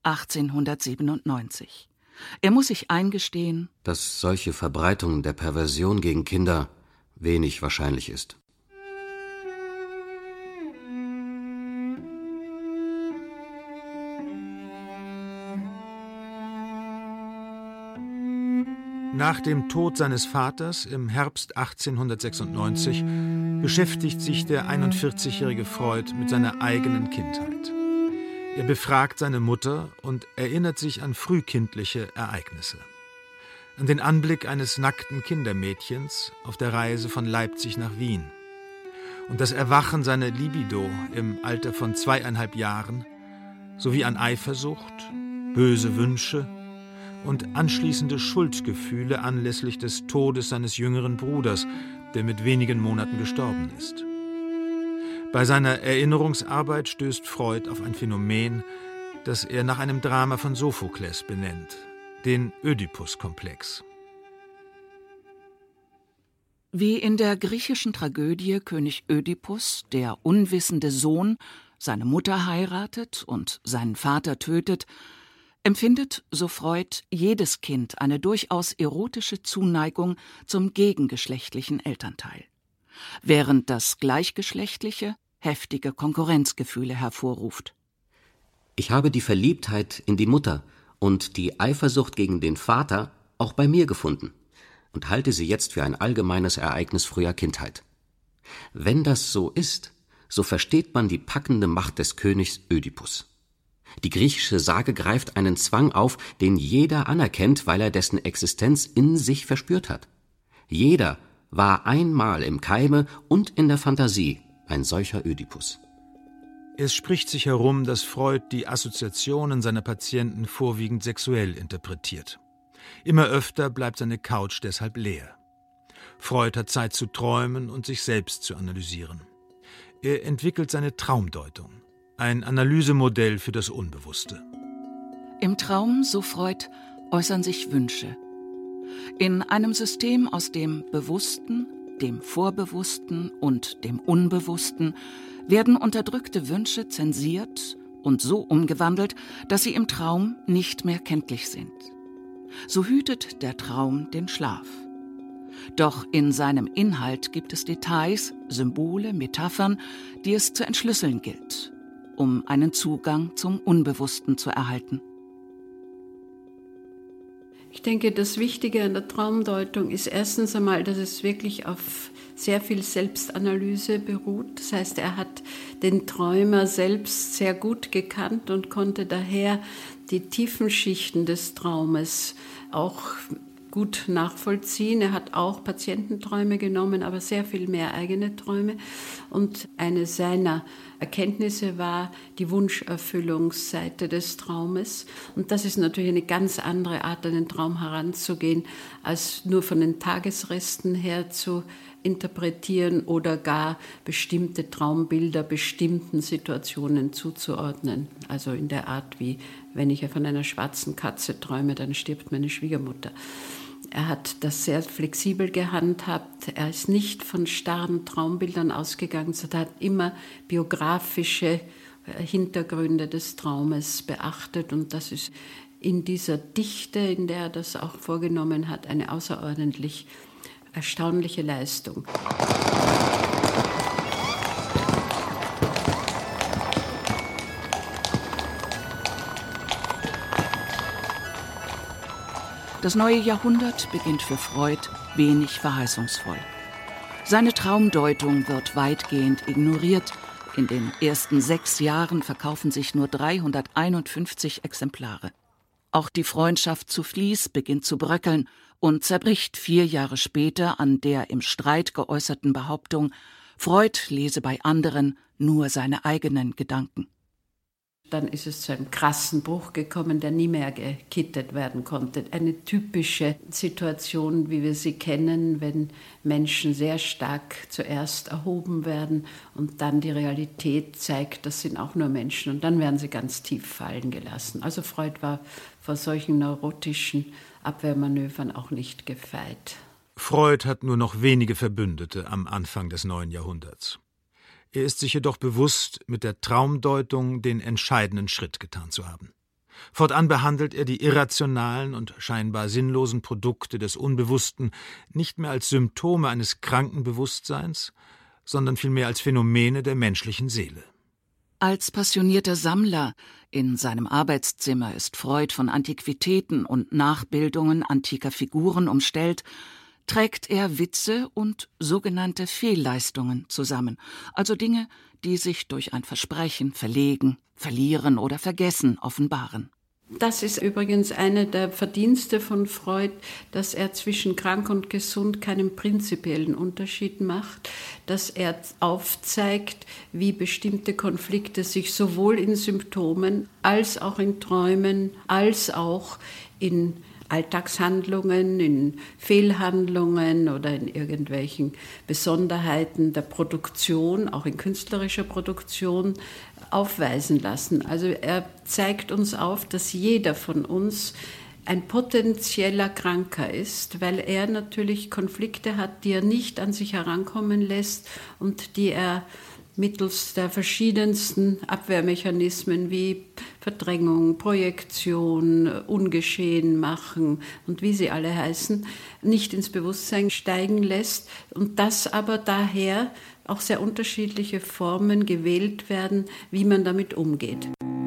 1897. Er muss sich eingestehen, dass solche Verbreitung der Perversion gegen Kinder wenig wahrscheinlich ist. Nach dem Tod seines Vaters im Herbst 1896 beschäftigt sich der 41-jährige Freud mit seiner eigenen Kindheit. Er befragt seine Mutter und erinnert sich an frühkindliche Ereignisse. An den Anblick eines nackten Kindermädchens auf der Reise von Leipzig nach Wien. Und das Erwachen seiner Libido im Alter von 2,5 Jahren, sowie an Eifersucht, böse Wünsche und anschließende Schuldgefühle anlässlich des Todes seines jüngeren Bruders, der mit wenigen Monaten gestorben ist. Bei seiner Erinnerungsarbeit stößt Freud auf ein Phänomen, das er nach einem Drama von Sophokles benennt, den Ödipus-Komplex. Wie in der griechischen Tragödie König Ödipus, der unwissende Sohn, seine Mutter heiratet und seinen Vater tötet, empfindet, so Freud, jedes Kind eine durchaus erotische Zuneigung zum gegengeschlechtlichen Elternteil, während das Gleichgeschlechtliche heftige Konkurrenzgefühle hervorruft. Ich habe die Verliebtheit in die Mutter und die Eifersucht gegen den Vater auch bei mir gefunden und halte sie jetzt für ein allgemeines Ereignis früher Kindheit. Wenn das so ist, so versteht man die packende Macht des Königs Ödipus. Die griechische Sage greift einen Zwang auf, den jeder anerkennt, weil er dessen Existenz in sich verspürt hat. Jeder war einmal im Keime und in der Fantasie ein solcher Ödipus. Es spricht sich herum, dass Freud die Assoziationen seiner Patienten vorwiegend sexuell interpretiert. Immer öfter bleibt seine Couch deshalb leer. Freud hat Zeit zu träumen und sich selbst zu analysieren. Er entwickelt seine Traumdeutung, ein Analysemodell für das Unbewusste. Im Traum, so Freud, äußern sich Wünsche. In einem System aus dem Bewussten, dem Vorbewussten und dem Unbewussten werden unterdrückte Wünsche zensiert und so umgewandelt, dass sie im Traum nicht mehr kenntlich sind. So hütet der Traum den Schlaf. Doch in seinem Inhalt gibt es Details, Symbole, Metaphern, die es zu entschlüsseln gilt, um einen Zugang zum Unbewussten zu erhalten. Ich denke, das Wichtige an der Traumdeutung ist erstens einmal, dass es wirklich auf sehr viel Selbstanalyse beruht. Das heißt, er hat den Träumer selbst sehr gut gekannt und konnte daher die tiefen Schichten des Traumes auch gut nachvollziehen. Er hat auch Patiententräume genommen, aber sehr viel mehr eigene Träume. Und eine seiner Erkenntnisse war die Wunscherfüllungsseite des Traumes. Und das ist natürlich eine ganz andere Art, an den Traum heranzugehen, als nur von den Tagesresten her zu interpretieren oder gar bestimmte Traumbilder bestimmten Situationen zuzuordnen. Also in der Art wie, wenn ich von einer schwarzen Katze träume, dann stirbt meine Schwiegermutter. Er hat das sehr flexibel gehandhabt. Er ist nicht von starren Traumbildern ausgegangen, sondern hat immer biografische Hintergründe des Traumes beachtet. Und das ist in dieser Dichte, in der er das auch vorgenommen hat, eine außerordentlich erstaunliche Leistung. Das neue Jahrhundert beginnt für Freud wenig verheißungsvoll. Seine Traumdeutung wird weitgehend ignoriert. In den ersten 6 Jahren verkaufen sich nur 351 Exemplare. Auch die Freundschaft zu Fliess beginnt zu bröckeln und zerbricht 4 Jahre später an der im Streit geäußerten Behauptung, Freud lese bei anderen nur seine eigenen Gedanken. Dann ist es zu einem krassen Bruch gekommen, der nie mehr gekittet werden konnte. Eine typische Situation, wie wir sie kennen, wenn Menschen sehr stark zuerst erhoben werden und dann die Realität zeigt, das sind auch nur Menschen. Und dann werden sie ganz tief fallen gelassen. Also Freud war vor solchen neurotischen Abwehrmanövern auch nicht gefeit. Freud hat nur noch wenige Verbündete am Anfang des neuen Jahrhunderts. Er ist sich jedoch bewusst, mit der Traumdeutung den entscheidenden Schritt getan zu haben. Fortan behandelt er die irrationalen und scheinbar sinnlosen Produkte des Unbewussten nicht mehr als Symptome eines kranken Bewusstseins, sondern vielmehr als Phänomene der menschlichen Seele. Als passionierter Sammler in seinem Arbeitszimmer ist Freud von Antiquitäten und Nachbildungen antiker Figuren umstellt, trägt er Witze und sogenannte Fehlleistungen zusammen, also Dinge, die sich durch ein Versprechen verlegen, verlieren oder vergessen offenbaren. Das ist übrigens eine der Verdienste von Freud, dass er zwischen krank und gesund keinen prinzipiellen Unterschied macht, dass er aufzeigt, wie bestimmte Konflikte sich sowohl in Symptomen als auch in Träumen, als auch in Alltagshandlungen, in Fehlhandlungen oder in irgendwelchen Besonderheiten der Produktion, auch in künstlerischer Produktion, aufweisen lassen. Also er zeigt uns auf, dass jeder von uns ein potenzieller Kranker ist, weil er natürlich Konflikte hat, die er nicht an sich herankommen lässt und die er mittels der verschiedensten Abwehrmechanismen wie Verdrängung, Projektion, Ungeschehen machen und wie sie alle heißen, nicht ins Bewusstsein steigen lässt und dass aber daher auch sehr unterschiedliche Formen gewählt werden, wie man damit umgeht.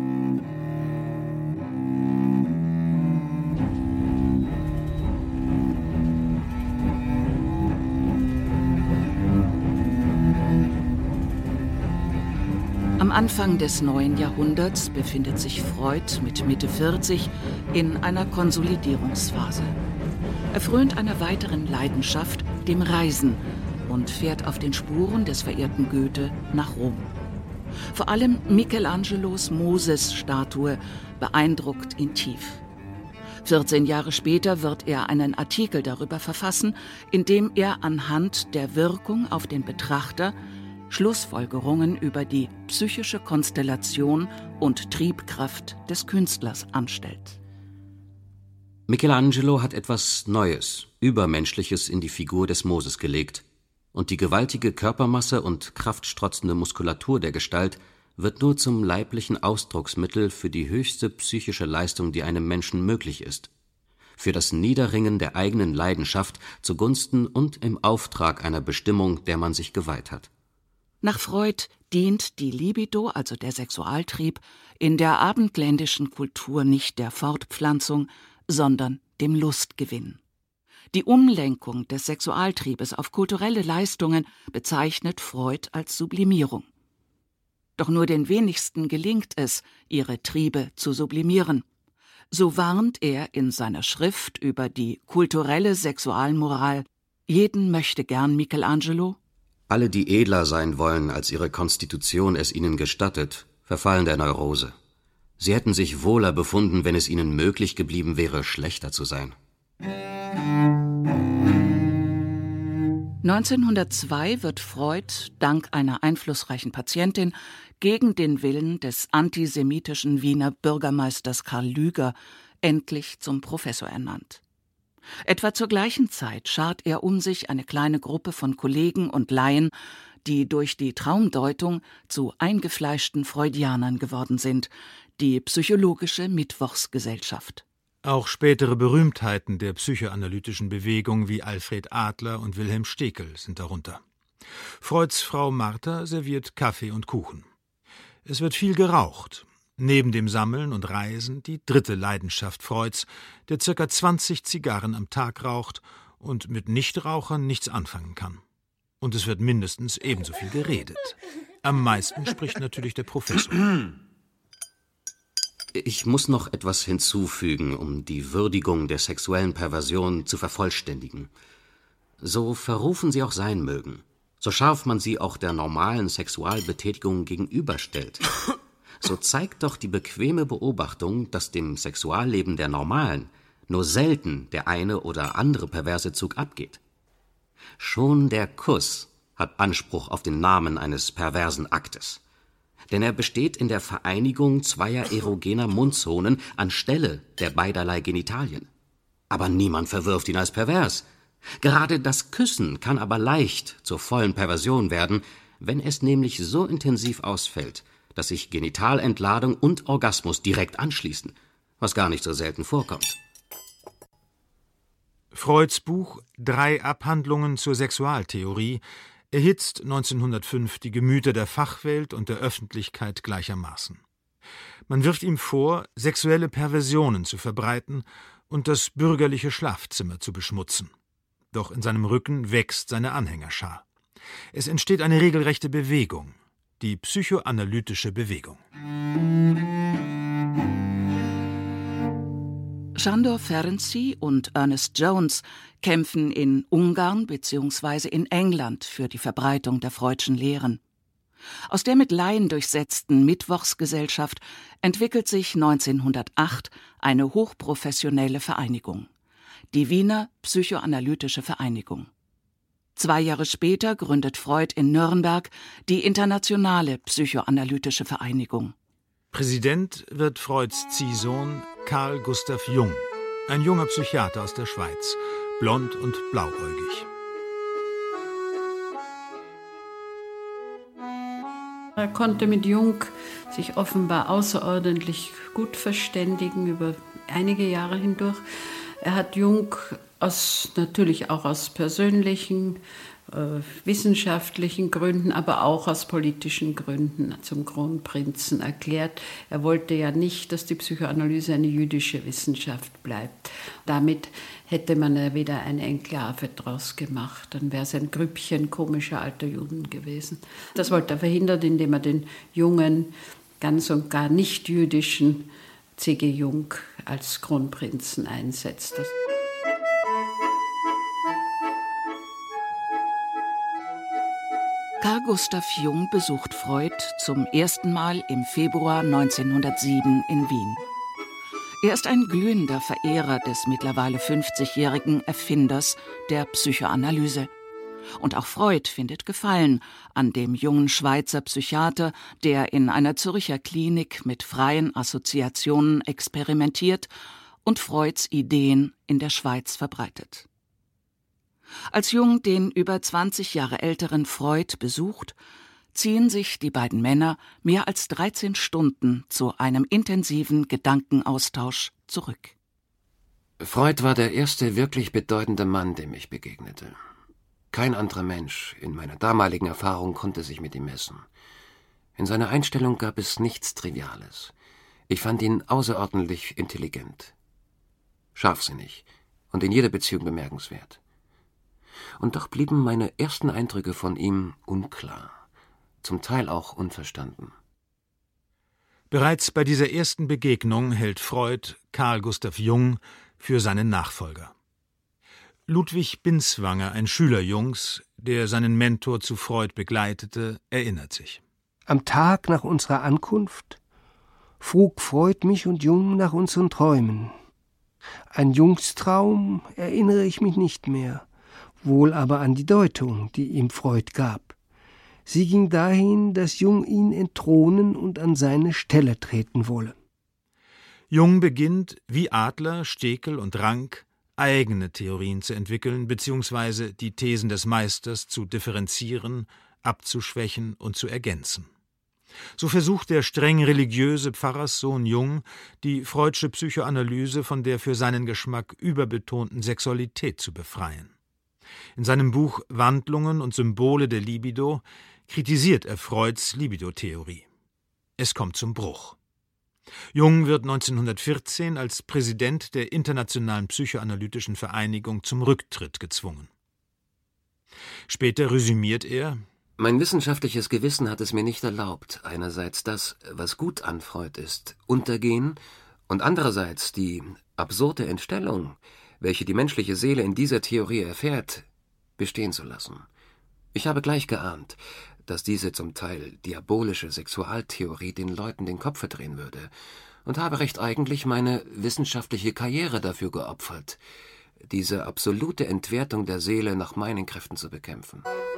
Am Anfang des neuen Jahrhunderts befindet sich Freud mit Mitte 40 in einer Konsolidierungsphase. Er frönt einer weiteren Leidenschaft, dem Reisen, und fährt auf den Spuren des verehrten Goethe nach Rom. Vor allem Michelangelos Moses-Statue beeindruckt ihn tief. 14 Jahre später wird er einen Artikel darüber verfassen, in dem er anhand der Wirkung auf den Betrachter Schlussfolgerungen über die psychische Konstellation und Triebkraft des Künstlers anstellt. Michelangelo hat etwas Neues, Übermenschliches in die Figur des Moses gelegt, und die gewaltige Körpermasse und kraftstrotzende Muskulatur der Gestalt wird nur zum leiblichen Ausdrucksmittel für die höchste psychische Leistung, die einem Menschen möglich ist, für das Niederringen der eigenen Leidenschaft zugunsten und im Auftrag einer Bestimmung, der man sich geweiht hat. Nach Freud dient die Libido, also der Sexualtrieb, in der abendländischen Kultur nicht der Fortpflanzung, sondern dem Lustgewinn. Die Umlenkung des Sexualtriebes auf kulturelle Leistungen bezeichnet Freud als Sublimierung. Doch nur den wenigsten gelingt es, ihre Triebe zu sublimieren. So warnt er in seiner Schrift über die kulturelle Sexualmoral jeden möchte gern Michelangelo: Alle, die edler sein wollen, als ihre Konstitution es ihnen gestattet, verfallen der Neurose. Sie hätten sich wohler befunden, wenn es ihnen möglich geblieben wäre, schlechter zu sein. 1902 wird Freud, dank einer einflussreichen Patientin, gegen den Willen des antisemitischen Wiener Bürgermeisters Karl Lüger endlich zum Professor ernannt. Etwa zur gleichen Zeit schart er um sich eine kleine Gruppe von Kollegen und Laien, die durch die Traumdeutung zu eingefleischten Freudianern geworden sind, die Psychologische Mittwochsgesellschaft. Auch spätere Berühmtheiten der psychoanalytischen Bewegung wie Alfred Adler und Wilhelm Stekel sind darunter. Freuds Frau Martha serviert Kaffee und Kuchen. Es wird viel geraucht. Neben dem Sammeln und Reisen die dritte Leidenschaft Freuds, der ca. 20 Zigarren am Tag raucht und mit Nichtrauchern nichts anfangen kann. Und es wird mindestens ebenso viel geredet. Am meisten spricht natürlich der Professor. Ich muss noch etwas hinzufügen, um die Würdigung der sexuellen Perversion zu vervollständigen. So verrufen sie auch sein mögen, so scharf man sie auch der normalen Sexualbetätigung gegenüberstellt, so zeigt doch die bequeme Beobachtung, dass dem Sexualleben der Normalen nur selten der eine oder andere perverse Zug abgeht. Schon der Kuss hat Anspruch auf den Namen eines perversen Aktes. Denn er besteht in der Vereinigung zweier erogener Mundzonen anstelle der beiderlei Genitalien. Aber niemand verwirft ihn als pervers. Gerade das Küssen kann aber leicht zur vollen Perversion werden, wenn es nämlich so intensiv ausfällt, dass sich Genitalentladung und Orgasmus direkt anschließen, was gar nicht so selten vorkommt. Freuds Buch »3 Abhandlungen zur Sexualtheorie« erhitzt 1905 die Gemüter der Fachwelt und der Öffentlichkeit gleichermaßen. Man wirft ihm vor, sexuelle Perversionen zu verbreiten und das bürgerliche Schlafzimmer zu beschmutzen. Doch in seinem Rücken wächst seine Anhängerschar. Es entsteht eine regelrechte Bewegung, die psychoanalytische Bewegung. Sándor Ferenczi und Ernest Jones kämpfen in Ungarn bzw. in England für die Verbreitung der Freudschen Lehren. Aus der mit Laien durchsetzten Mittwochsgesellschaft entwickelt sich 1908 eine hochprofessionelle Vereinigung, die Wiener Psychoanalytische Vereinigung. 2 Jahre später gründet Freud in Nürnberg die Internationale Psychoanalytische Vereinigung. Präsident wird Freuds Ziehsohn Carl Gustav Jung, ein junger Psychiater aus der Schweiz, blond und blauäugig. Er konnte mit Jung sich offenbar außerordentlich gut verständigen über einige Jahre hindurch. Er hat Jung natürlich auch aus persönlichen, wissenschaftlichen Gründen, aber auch aus politischen Gründen zum Kronprinzen erklärt. Er wollte ja nicht, dass die Psychoanalyse eine jüdische Wissenschaft bleibt. Damit hätte man ja wieder eine Enklave draus gemacht. Dann wäre es ein Grüppchen komischer alter Juden gewesen. Das wollte er verhindern, indem er den jungen, ganz und gar nicht jüdischen C.G. Jung als Kronprinzen einsetzt. Carl Gustav Jung besucht Freud zum ersten Mal im Februar 1907 in Wien. Er ist ein glühender Verehrer des mittlerweile 50-jährigen Erfinders der Psychoanalyse. Und auch Freud findet Gefallen an dem jungen Schweizer Psychiater, der in einer Zürcher Klinik mit freien Assoziationen experimentiert und Freuds Ideen in der Schweiz verbreitet. Als Jung den über 20 Jahre älteren Freud besucht, ziehen sich die beiden Männer mehr als 13 Stunden zu einem intensiven Gedankenaustausch zurück. Freud war der erste wirklich bedeutende Mann, dem ich begegnete. Kein anderer Mensch in meiner damaligen Erfahrung konnte sich mit ihm messen. In seiner Einstellung gab es nichts Triviales. Ich fand ihn außerordentlich intelligent. scharfsinnig und in jeder Beziehung bemerkenswert. Und doch blieben meine ersten Eindrücke von ihm unklar, zum Teil auch unverstanden. Bereits bei dieser ersten Begegnung hält Freud Carl Gustav Jung für seinen Nachfolger. Ludwig Binswanger, ein Schüler Jungs, der seinen Mentor zu Freud begleitete, erinnert sich. Am Tag nach unserer Ankunft frug Freud mich und Jung nach unseren Träumen. An Jungs Traum erinnere ich mich nicht mehr, wohl aber an die Deutung, die ihm Freud gab. Sie ging dahin, dass Jung ihn entthronen und an seine Stelle treten wolle. Jung beginnt, wie Adler, Stekel und Rank, eigene Theorien zu entwickeln bzw. die Thesen des Meisters zu differenzieren, abzuschwächen und zu ergänzen. So versucht der streng religiöse Pfarrerssohn Jung, die Freudsche Psychoanalyse von der für seinen Geschmack überbetonten Sexualität zu befreien. In seinem Buch »Wandlungen und Symbole der Libido« kritisiert er Freuds Libido-Theorie. Es kommt zum Bruch. Jung wird 1914 als Präsident der Internationalen Psychoanalytischen Vereinigung zum Rücktritt gezwungen. Später resümiert er: Mein wissenschaftliches Gewissen hat es mir nicht erlaubt, einerseits das, was gut an Freud ist, untergehen, und andererseits die absurde Entstellung, welche die menschliche Seele in dieser Theorie erfährt, bestehen zu lassen. Ich habe gleich geahnt, dass diese zum Teil diabolische Sexualtheorie den Leuten den Kopf verdrehen würde, und habe recht eigentlich meine wissenschaftliche Karriere dafür geopfert, diese absolute Entwertung der Seele nach meinen Kräften zu bekämpfen.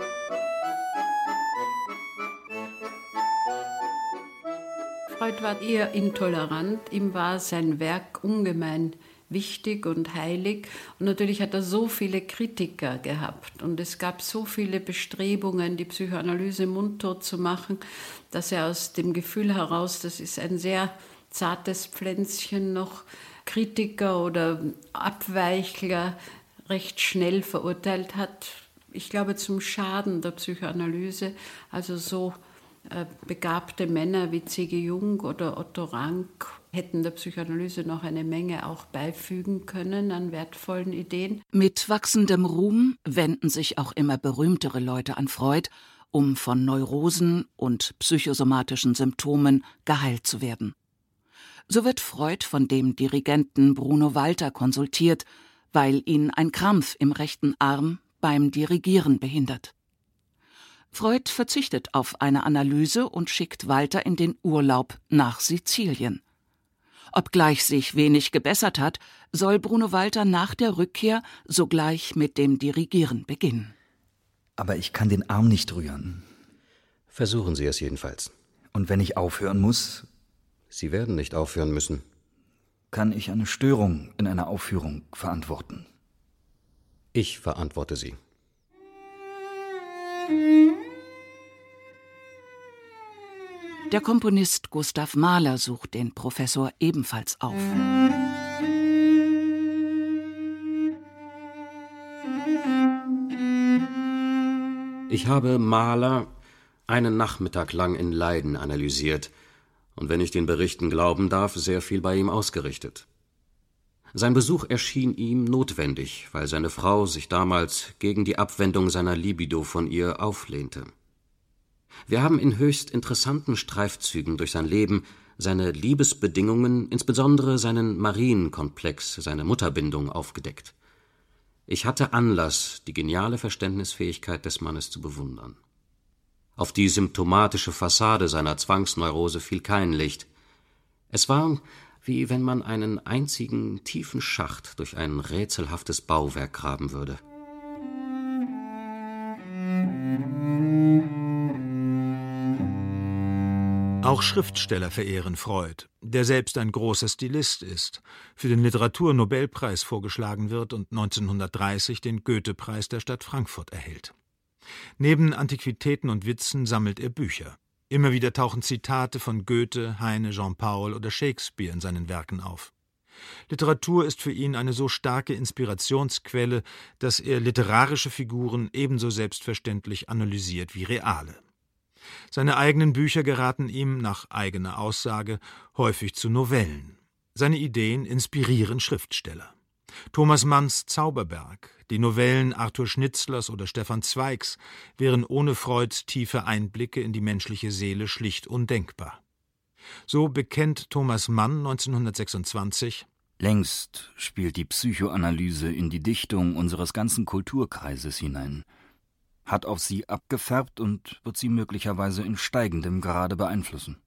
Freud war eher intolerant, ihm war sein Werk ungemein wichtig und heilig. Und natürlich hat er so viele Kritiker gehabt. Und es gab so viele Bestrebungen, die Psychoanalyse mundtot zu machen, dass er aus dem Gefühl heraus, das ist ein sehr zartes Pflänzchen noch, Kritiker oder Abweichler recht schnell verurteilt hat. Ich glaube, zum Schaden der Psychoanalyse. Also so begabte Männer wie C.G. Jung oder Otto Rank hätten der Psychoanalyse noch eine Menge auch beifügen können an wertvollen Ideen. Mit wachsendem Ruhm wenden sich auch immer berühmtere Leute an Freud, um von Neurosen und psychosomatischen Symptomen geheilt zu werden. So wird Freud von dem Dirigenten Bruno Walter konsultiert, weil ihn ein Krampf im rechten Arm beim Dirigieren behindert. Freud verzichtet auf eine Analyse und schickt Walter in den Urlaub nach Sizilien. Obgleich sich wenig gebessert hat, soll Bruno Walter nach der Rückkehr sogleich mit dem Dirigieren beginnen. Aber ich kann den Arm nicht rühren. Versuchen Sie es jedenfalls. Und wenn ich aufhören muss? Sie werden nicht aufhören müssen. Kann ich eine Störung in einer Aufführung verantworten? Ich verantworte sie. Der Komponist Gustav Mahler sucht den Professor ebenfalls auf. Ich habe Mahler einen Nachmittag lang in Leiden analysiert und, wenn ich den Berichten glauben darf, sehr viel bei ihm ausgerichtet. Sein Besuch erschien ihm notwendig, weil seine Frau sich damals gegen die Abwendung seiner Libido von ihr auflehnte. Wir haben in höchst interessanten Streifzügen durch sein Leben seine Liebesbedingungen, insbesondere seinen Marienkomplex, seine Mutterbindung aufgedeckt. Ich hatte Anlass, die geniale Verständnisfähigkeit des Mannes zu bewundern. Auf die symptomatische Fassade seiner Zwangsneurose fiel kein Licht. Es war, wie wenn man einen einzigen tiefen Schacht durch ein rätselhaftes Bauwerk graben würde. Auch Schriftsteller verehren Freud, der selbst ein großer Stilist ist, für den Literaturnobelpreis vorgeschlagen wird und 1930 den Goethe-Preis der Stadt Frankfurt erhält. Neben Antiquitäten und Witzen sammelt er Bücher. Immer wieder tauchen Zitate von Goethe, Heine, Jean-Paul oder Shakespeare in seinen Werken auf. Literatur ist für ihn eine so starke Inspirationsquelle, dass er literarische Figuren ebenso selbstverständlich analysiert wie reale. Seine eigenen Bücher geraten ihm, nach eigener Aussage, häufig zu Novellen. Seine Ideen inspirieren Schriftsteller. Thomas Manns Zauberberg, die Novellen Arthur Schnitzlers oder Stefan Zweigs wären ohne Freuds tiefe Einblicke in die menschliche Seele schlicht undenkbar. So bekennt Thomas Mann 1926: Längst spielt die Psychoanalyse in die Dichtung unseres ganzen Kulturkreises hinein, hat auf sie abgefärbt und wird sie möglicherweise in steigendem Grade beeinflussen.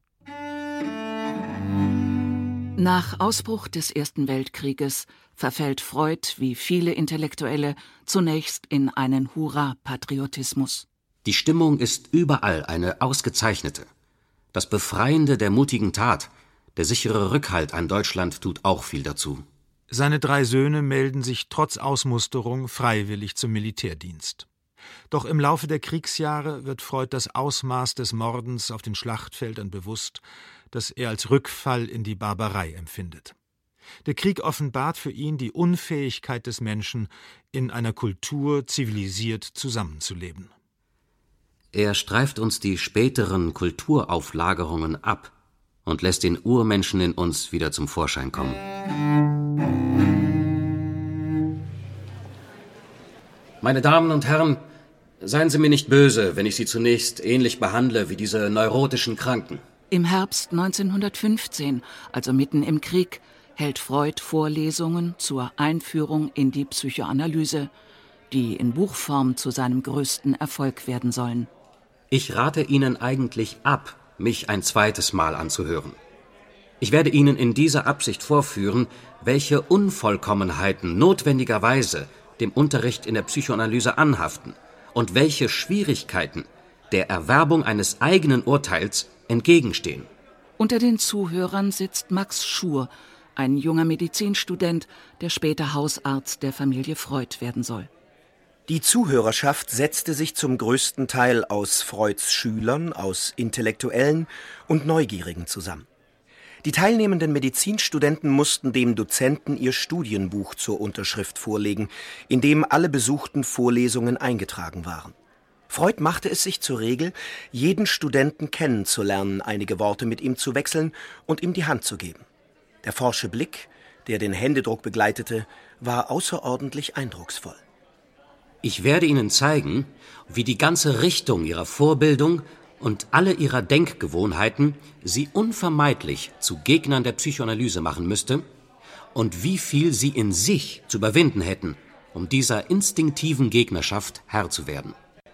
Nach Ausbruch des Ersten Weltkrieges verfällt Freud, wie viele Intellektuelle, zunächst in einen Hurra-Patriotismus. Die Stimmung ist überall eine ausgezeichnete. Das Befreiende der mutigen Tat, der sichere Rückhalt an Deutschland tut auch viel dazu. Seine 3 Söhne melden sich trotz Ausmusterung freiwillig zum Militärdienst. Doch im Laufe der Kriegsjahre wird Freud das Ausmaß des Mordens auf den Schlachtfeldern bewusst, das er als Rückfall in die Barbarei empfindet. Der Krieg offenbart für ihn die Unfähigkeit des Menschen, in einer Kultur zivilisiert zusammenzuleben. Er streift uns die späteren Kulturauflagerungen ab und lässt den Urmenschen in uns wieder zum Vorschein kommen. Meine Damen und Herren, seien Sie mir nicht böse, wenn ich Sie zunächst ähnlich behandle wie diese neurotischen Kranken. Im Herbst 1915, also mitten im Krieg, hält Freud Vorlesungen zur Einführung in die Psychoanalyse, die in Buchform zu seinem größten Erfolg werden sollen. Ich rate Ihnen eigentlich ab, mich ein zweites Mal anzuhören. Ich werde Ihnen in dieser Absicht vorführen, welche Unvollkommenheiten notwendigerweise dem Unterricht in der Psychoanalyse anhaften und welche Schwierigkeiten der Erwerbung eines eigenen Urteils entgegenstehen. Unter den Zuhörern sitzt Max Schur, ein junger Medizinstudent, der später Hausarzt der Familie Freud werden soll. Die Zuhörerschaft setzte sich zum größten Teil aus Freuds Schülern, aus Intellektuellen und Neugierigen zusammen. Die teilnehmenden Medizinstudenten mussten dem Dozenten ihr Studienbuch zur Unterschrift vorlegen, in dem alle besuchten Vorlesungen eingetragen waren. Freud machte es sich zur Regel, jeden Studenten kennenzulernen, einige Worte mit ihm zu wechseln und ihm die Hand zu geben. Der forsche Blick, der den Händedruck begleitete, war außerordentlich eindrucksvoll. Ich werde Ihnen zeigen, wie die ganze Richtung Ihrer Vorbildung und alle Ihrer Denkgewohnheiten Sie unvermeidlich zu Gegnern der Psychoanalyse machen müsste und wie viel Sie in sich zu überwinden hätten, um dieser instinktiven Gegnerschaft Herr zu werden.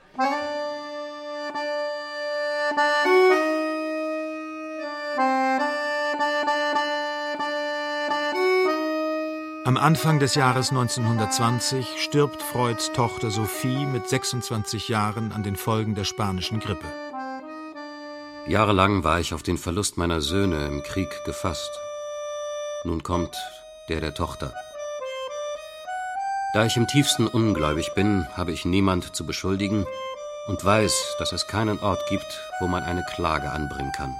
Am Anfang des Jahres 1920 stirbt Freuds Tochter Sophie mit 26 Jahren an den Folgen der spanischen Grippe. Jahrelang war ich auf den Verlust meiner Söhne im Krieg gefasst. Nun kommt der Tochter. Da ich im tiefsten ungläubig bin, habe ich niemand zu beschuldigen und weiß, dass es keinen Ort gibt, wo man eine Klage anbringen kann.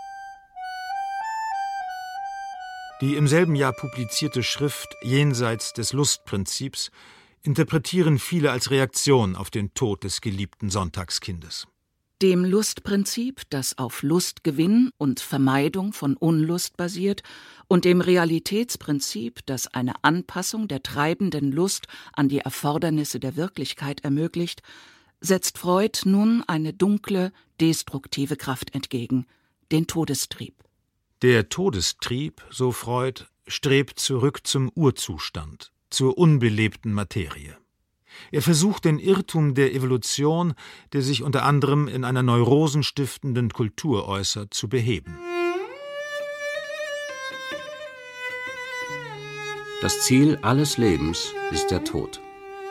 Die im selben Jahr publizierte Schrift Jenseits des Lustprinzips interpretieren viele als Reaktion auf den Tod des geliebten Sonntagskindes. Dem Lustprinzip, das auf Lustgewinn und Vermeidung von Unlust basiert, und dem Realitätsprinzip, das eine Anpassung der treibenden Lust an die Erfordernisse der Wirklichkeit ermöglicht, setzt Freud nun eine dunkle, destruktive Kraft entgegen, den Todestrieb. Der Todestrieb, so Freud, strebt zurück zum Urzustand, zur unbelebten Materie. Er versucht den Irrtum der Evolution, der sich unter anderem in einer neurosenstiftenden Kultur äußert, zu beheben. Das Ziel alles Lebens ist der Tod.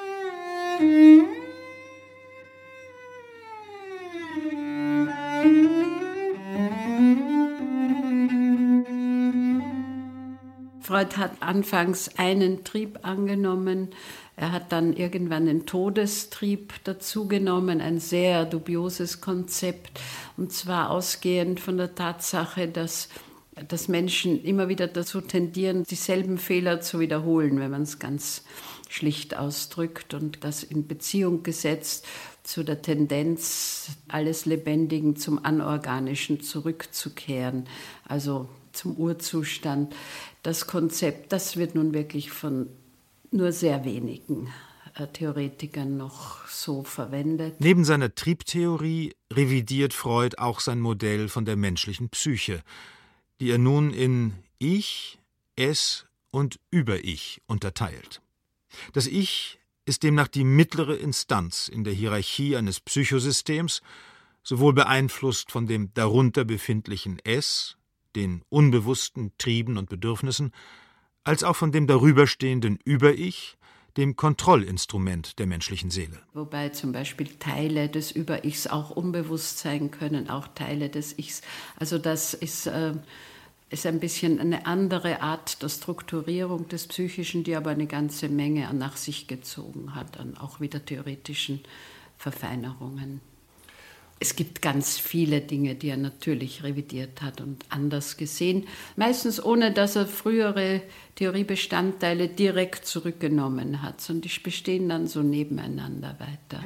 Freud hat anfangs einen Trieb angenommen, er hat dann irgendwann den Todestrieb dazugenommen, ein sehr dubioses Konzept, und zwar ausgehend von der Tatsache, dass Menschen immer wieder dazu tendieren, dieselben Fehler zu wiederholen, wenn man es ganz schlicht ausdrückt, und das in Beziehung gesetzt zu der Tendenz, alles Lebendigen zum Anorganischen zurückzukehren, also zum Urzustand. Das Konzept, das wird nun wirklich von nur sehr wenigen Theoretikern noch so verwendet. Neben seiner Triebtheorie revidiert Freud auch sein Modell von der menschlichen Psyche, die er nun in Ich, Es und Über-Ich unterteilt. Das Ich ist demnach die mittlere Instanz in der Hierarchie eines Psychosystems, sowohl beeinflusst von dem darunter befindlichen Es, den unbewussten Trieben und Bedürfnissen, als auch von dem darüberstehenden Über-Ich, dem Kontrollinstrument der menschlichen Seele. Wobei zum Beispiel Teile des Über-Ichs auch unbewusst sein können, auch Teile des Ichs. Also das ist ein bisschen eine andere Art der Strukturierung des Psychischen, die aber eine ganze Menge nach sich gezogen hat, an auch wieder theoretischen Verfeinerungen. Es gibt ganz viele Dinge, die er natürlich revidiert hat und anders gesehen, meistens ohne, dass er frühere Theoriebestandteile direkt zurückgenommen hat, sondern die bestehen dann so nebeneinander weiter.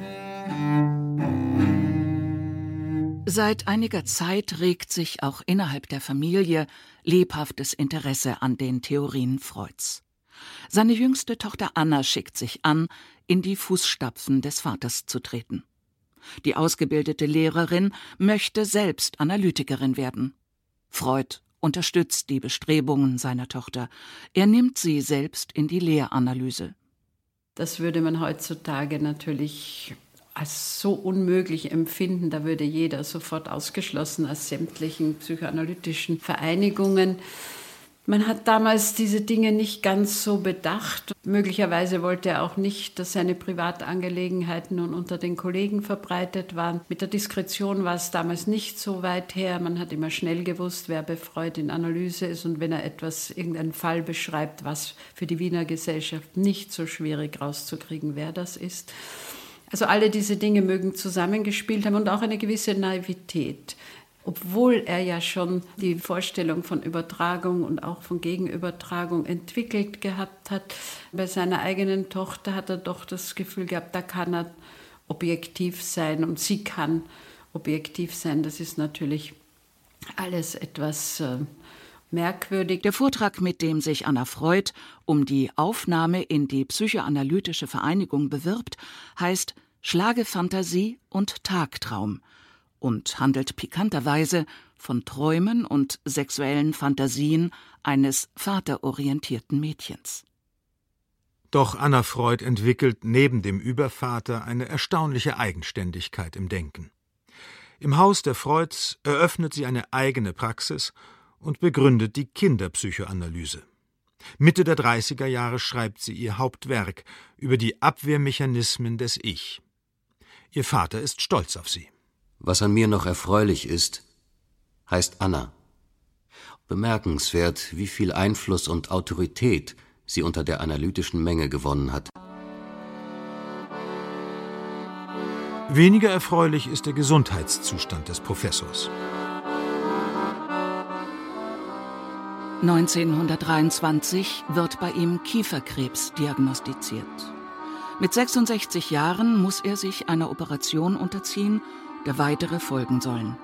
Seit einiger Zeit regt sich auch innerhalb der Familie lebhaftes Interesse an den Theorien Freuds. Seine jüngste Tochter Anna schickt sich an, in die Fußstapfen des Vaters zu treten. Die ausgebildete Lehrerin möchte selbst Analytikerin werden. Freud unterstützt die Bestrebungen seiner Tochter. Er nimmt sie selbst in die Lehranalyse. Das würde man heutzutage natürlich als so unmöglich empfinden. Da würde jeder sofort ausgeschlossen aus sämtlichen psychoanalytischen Vereinigungen. Man hat damals diese Dinge nicht ganz so bedacht. Möglicherweise wollte er auch nicht, dass seine Privatangelegenheiten nun unter den Kollegen verbreitet waren. Mit der Diskretion war es damals nicht so weit her. Man hat immer schnell gewusst, wer bei Freud in Analyse ist. Und wenn er irgendeinen Fall beschreibt, was für die Wiener Gesellschaft nicht so schwierig rauszukriegen, wer das ist. Also alle diese Dinge mögen zusammengespielt haben und auch eine gewisse Naivität. Obwohl er ja schon die Vorstellung von Übertragung und auch von Gegenübertragung entwickelt gehabt hat, bei seiner eigenen Tochter hat er doch das Gefühl gehabt, da kann er objektiv sein und sie kann objektiv sein. Das ist natürlich alles etwas merkwürdig. Der Vortrag, mit dem sich Anna Freud um die Aufnahme in die Psychoanalytische Vereinigung bewirbt, heißt Schlagefantasie und Tagtraum und handelt pikanterweise von Träumen und sexuellen Fantasien eines vaterorientierten Mädchens. Doch Anna Freud entwickelt neben dem Übervater eine erstaunliche Eigenständigkeit im Denken. Im Haus der Freuds eröffnet sie eine eigene Praxis und begründet die Kinderpsychoanalyse. Mitte der 30er Jahre schreibt sie ihr Hauptwerk über die Abwehrmechanismen des Ich. Ihr Vater ist stolz auf sie. Was an mir noch erfreulich ist, heißt Anna. Bemerkenswert, wie viel Einfluss und Autorität sie unter der analytischen Menge gewonnen hat. Weniger erfreulich ist der Gesundheitszustand des Professors. 1923 wird bei ihm Kieferkrebs diagnostiziert. Mit 66 Jahren muss er sich einer Operation unterziehen, der weitere folgen sollen.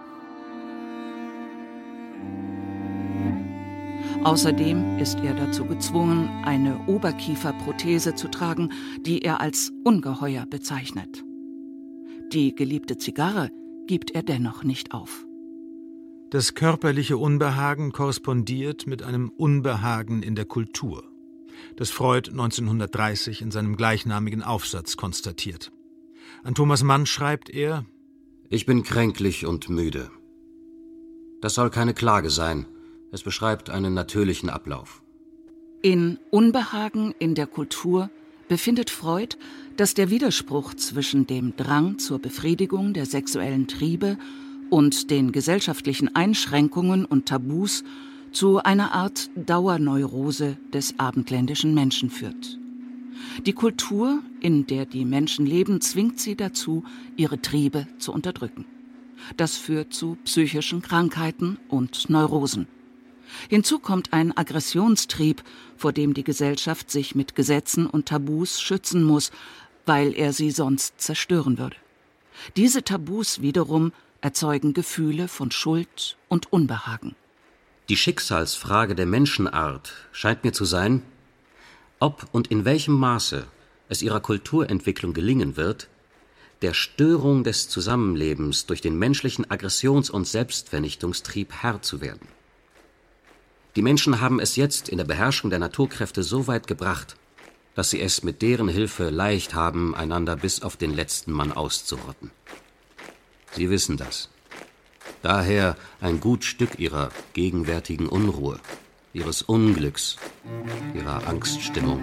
Außerdem ist er dazu gezwungen, eine Oberkieferprothese zu tragen, die er als ungeheuer bezeichnet. Die geliebte Zigarre gibt er dennoch nicht auf. Das körperliche Unbehagen korrespondiert mit einem Unbehagen in der Kultur, das Freud 1930 in seinem gleichnamigen Aufsatz konstatiert. An Thomas Mann schreibt er: Ich bin kränklich und müde. Das soll keine Klage sein. Es beschreibt einen natürlichen Ablauf. In Unbehagen in der Kultur befindet Freud, dass der Widerspruch zwischen dem Drang zur Befriedigung der sexuellen Triebe und den gesellschaftlichen Einschränkungen und Tabus zu einer Art Dauerneurose des abendländischen Menschen führt. Die Kultur, in der die Menschen leben, zwingt sie dazu, ihre Triebe zu unterdrücken. Das führt zu psychischen Krankheiten und Neurosen. Hinzu kommt ein Aggressionstrieb, vor dem die Gesellschaft sich mit Gesetzen und Tabus schützen muss, weil er sie sonst zerstören würde. Diese Tabus wiederum erzeugen Gefühle von Schuld und Unbehagen. Die Schicksalsfrage der Menschenart scheint mir zu sein: Ob und in welchem Maße es ihrer Kulturentwicklung gelingen wird, der Störung des Zusammenlebens durch den menschlichen Aggressions- und Selbstvernichtungstrieb Herr zu werden. Die Menschen haben es jetzt in der Beherrschung der Naturkräfte so weit gebracht, dass sie es mit deren Hilfe leicht haben, einander bis auf den letzten Mann auszurotten. Sie wissen das. Daher ein gut Stück ihrer gegenwärtigen Unruhe, ihres Unglücks, ihrer Angststimmung.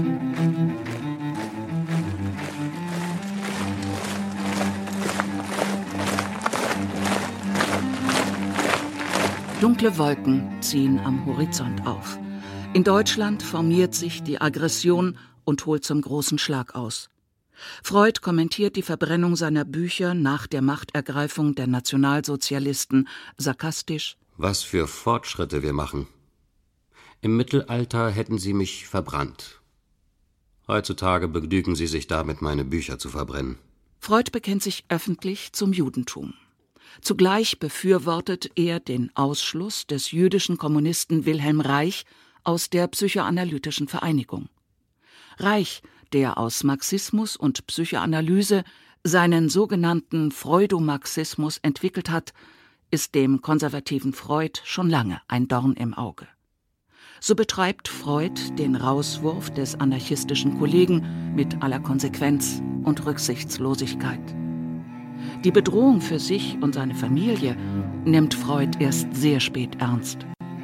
Dunkle Wolken ziehen am Horizont auf. In Deutschland formiert sich die Aggression und holt zum großen Schlag aus. Freud kommentiert die Verbrennung seiner Bücher nach der Machtergreifung der Nationalsozialisten sarkastisch: Was für Fortschritte wir machen. Im Mittelalter hätten sie mich verbrannt. Heutzutage begnügen sie sich damit, meine Bücher zu verbrennen. Freud bekennt sich öffentlich zum Judentum. Zugleich befürwortet er den Ausschluss des jüdischen Kommunisten Wilhelm Reich aus der Psychoanalytischen Vereinigung. Reich, der aus Marxismus und Psychoanalyse seinen sogenannten Freudomarxismus entwickelt hat, ist dem konservativen Freud schon lange ein Dorn im Auge. So betreibt Freud den Rauswurf des anarchistischen Kollegen mit aller Konsequenz und Rücksichtslosigkeit. Die Bedrohung für sich und seine Familie nimmt Freud erst sehr spät ernst.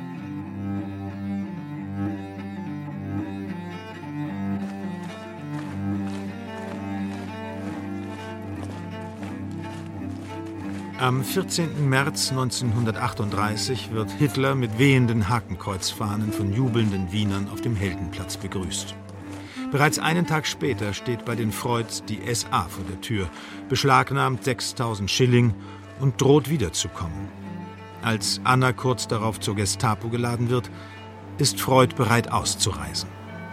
Am 14. März 1938 wird Hitler mit wehenden Hakenkreuzfahnen von jubelnden Wienern auf dem Heldenplatz begrüßt. Bereits einen Tag später steht bei den Freuds die SA vor der Tür, beschlagnahmt 6.000 Schilling und droht wiederzukommen. Als Anna kurz darauf zur Gestapo geladen wird, ist Freud bereit auszureisen.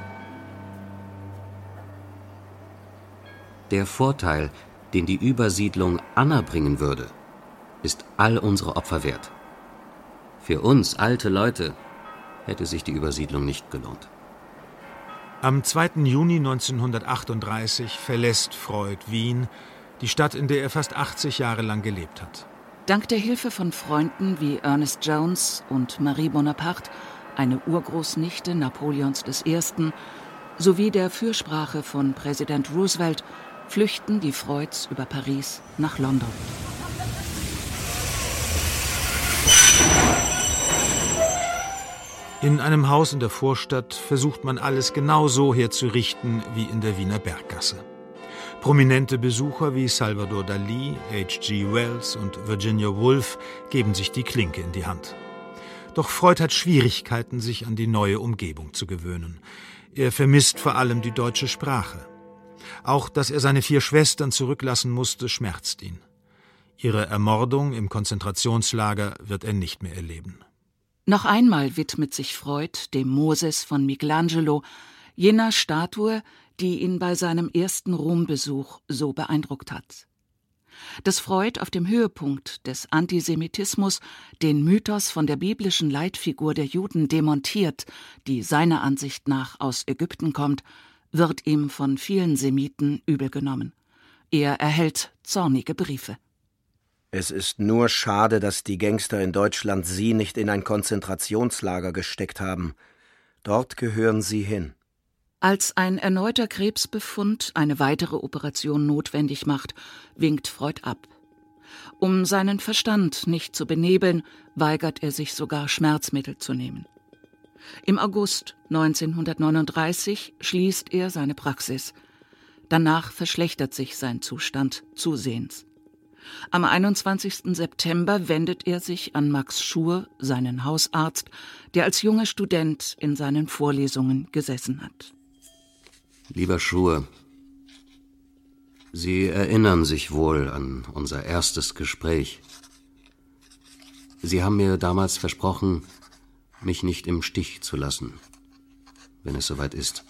Der Vorteil, den die Übersiedlung Anna bringen würde, ist all unsere Opfer wert. Für uns alte Leute hätte sich die Übersiedlung nicht gelohnt. Am 2. Juni 1938 verlässt Freud Wien, die Stadt, in der er fast 80 Jahre lang gelebt hat. Dank der Hilfe von Freunden wie Ernest Jones und Marie Bonaparte, eine Urgroßnichte Napoleons I., sowie der Fürsprache von Präsident Roosevelt, flüchten die Freuds über Paris nach London. In einem Haus in der Vorstadt versucht man alles genau so herzurichten wie in der Wiener Berggasse. Prominente Besucher wie Salvador Dalí, H.G. Wells und Virginia Woolf geben sich die Klinke in die Hand. Doch Freud hat Schwierigkeiten, sich an die neue Umgebung zu gewöhnen. Er vermisst vor allem die deutsche Sprache. Auch, dass er seine 4 Schwestern zurücklassen musste, schmerzt ihn. Ihre Ermordung im Konzentrationslager wird er nicht mehr erleben. Noch einmal widmet sich Freud dem Moses von Michelangelo, jener Statue, die ihn bei seinem ersten Rombesuch so beeindruckt hat. Dass Freud auf dem Höhepunkt des Antisemitismus den Mythos von der biblischen Leitfigur der Juden demontiert, die seiner Ansicht nach aus Ägypten kommt, wird ihm von vielen Semiten übel genommen. Er erhält zornige Briefe. Es ist nur schade, dass die Gangster in Deutschland Sie nicht in ein Konzentrationslager gesteckt haben. Dort gehören Sie hin. Als ein erneuter Krebsbefund eine weitere Operation notwendig macht, winkt Freud ab. Um seinen Verstand nicht zu benebeln, weigert er sich sogar, Schmerzmittel zu nehmen. Im August 1939 schließt er seine Praxis. Danach verschlechtert sich sein Zustand zusehends. Am 21. September wendet er sich an Max Schur, seinen Hausarzt, der als junger Student in seinen Vorlesungen gesessen hat. Lieber Schur, Sie erinnern sich wohl an unser erstes Gespräch. Sie haben mir damals versprochen, mich nicht im Stich zu lassen, wenn es soweit ist.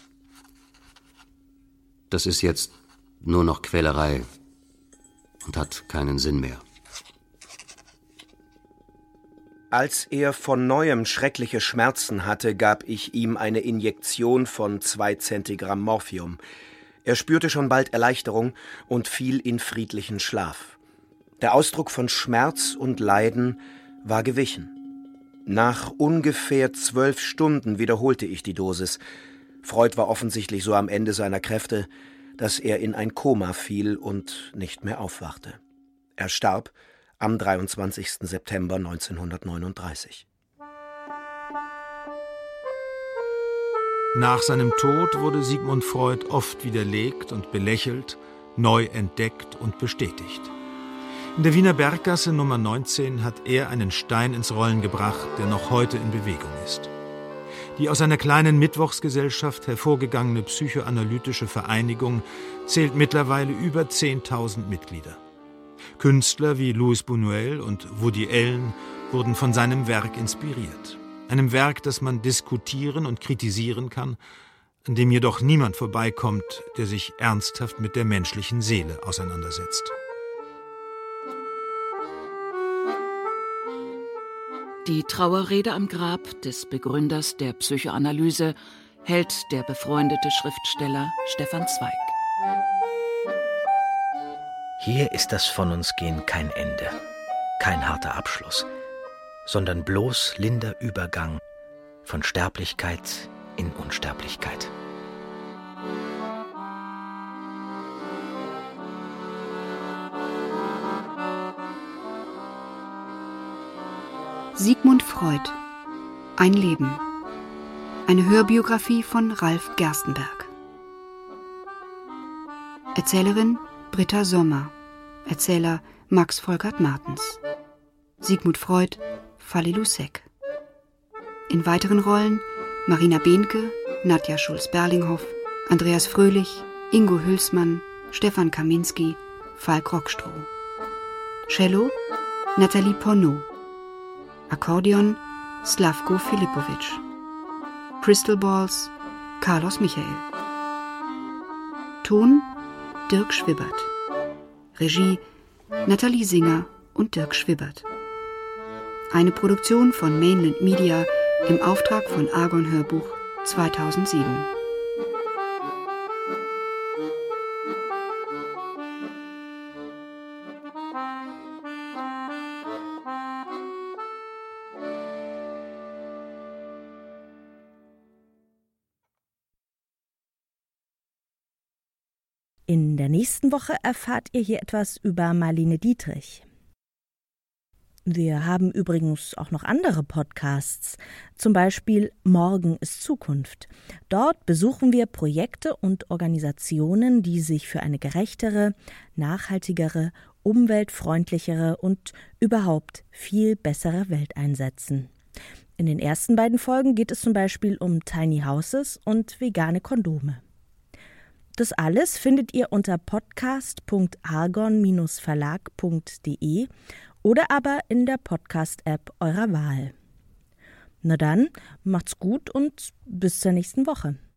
Das ist jetzt nur noch Quälerei und hat keinen Sinn mehr. Als er von neuem schreckliche Schmerzen hatte, gab ich ihm eine Injektion von 2 Zentigramm Morphium. Er spürte schon bald Erleichterung und fiel in friedlichen Schlaf. Der Ausdruck von Schmerz und Leiden war gewichen. Nach ungefähr 12 Stunden wiederholte ich die Dosis. Freud war offensichtlich so am Ende seiner Kräfte, dass er in ein Koma fiel und nicht mehr aufwachte. Er starb am 23. September 1939. Nach seinem Tod wurde Sigmund Freud oft widerlegt und belächelt, neu entdeckt und bestätigt. In der Wiener Berggasse Nummer 19 hat er einen Stein ins Rollen gebracht, der noch heute in Bewegung ist. Die aus einer kleinen Mittwochsgesellschaft hervorgegangene psychoanalytische Vereinigung zählt mittlerweile über 10.000 Mitglieder. Künstler wie Louis Buñuel und Woody Allen wurden von seinem Werk inspiriert. Einem Werk, das man diskutieren und kritisieren kann, an dem jedoch niemand vorbeikommt, der sich ernsthaft mit der menschlichen Seele auseinandersetzt. Die Trauerrede am Grab des Begründers der Psychoanalyse hält der befreundete Schriftsteller Stefan Zweig. Hier ist das Von uns Gehen kein Ende, kein harter Abschluss, sondern bloß linder Übergang von Sterblichkeit in Unsterblichkeit. Sigmund Freud. Ein Leben. Eine Hörbiografie von Ralf Gerstenberg. Erzählerin Britta Sommer. Erzähler Max Volkert Martens. Sigmund Freud, Falli Lusek. In weiteren Rollen Marina Behnke, Nadja Schulz-Berlinghoff, Andreas Fröhlich, Ingo Hülsmann, Stefan Kaminski, Falk Rockstroh. Cello Nathalie Porneau. Akkordeon Slavko Filipovic. Crystal Balls Carlos Michael. Ton Dirk Schwibbert. Regie Nathalie Singer und Dirk Schwibbert. Eine Produktion von Mainland Media im Auftrag von Argon Hörbuch 2007. In der nächsten Woche erfahrt ihr hier etwas über Marlene Dietrich. Wir haben übrigens auch noch andere Podcasts, zum Beispiel Morgen ist Zukunft. Dort besuchen wir Projekte und Organisationen, die sich für eine gerechtere, nachhaltigere, umweltfreundlichere und überhaupt viel bessere Welt einsetzen. In den ersten beiden Folgen geht es zum Beispiel um Tiny Houses und vegane Kondome. Das alles findet ihr unter podcast.argon-verlag.de oder aber in der Podcast-App eurer Wahl. Na dann, macht's gut und bis zur nächsten Woche.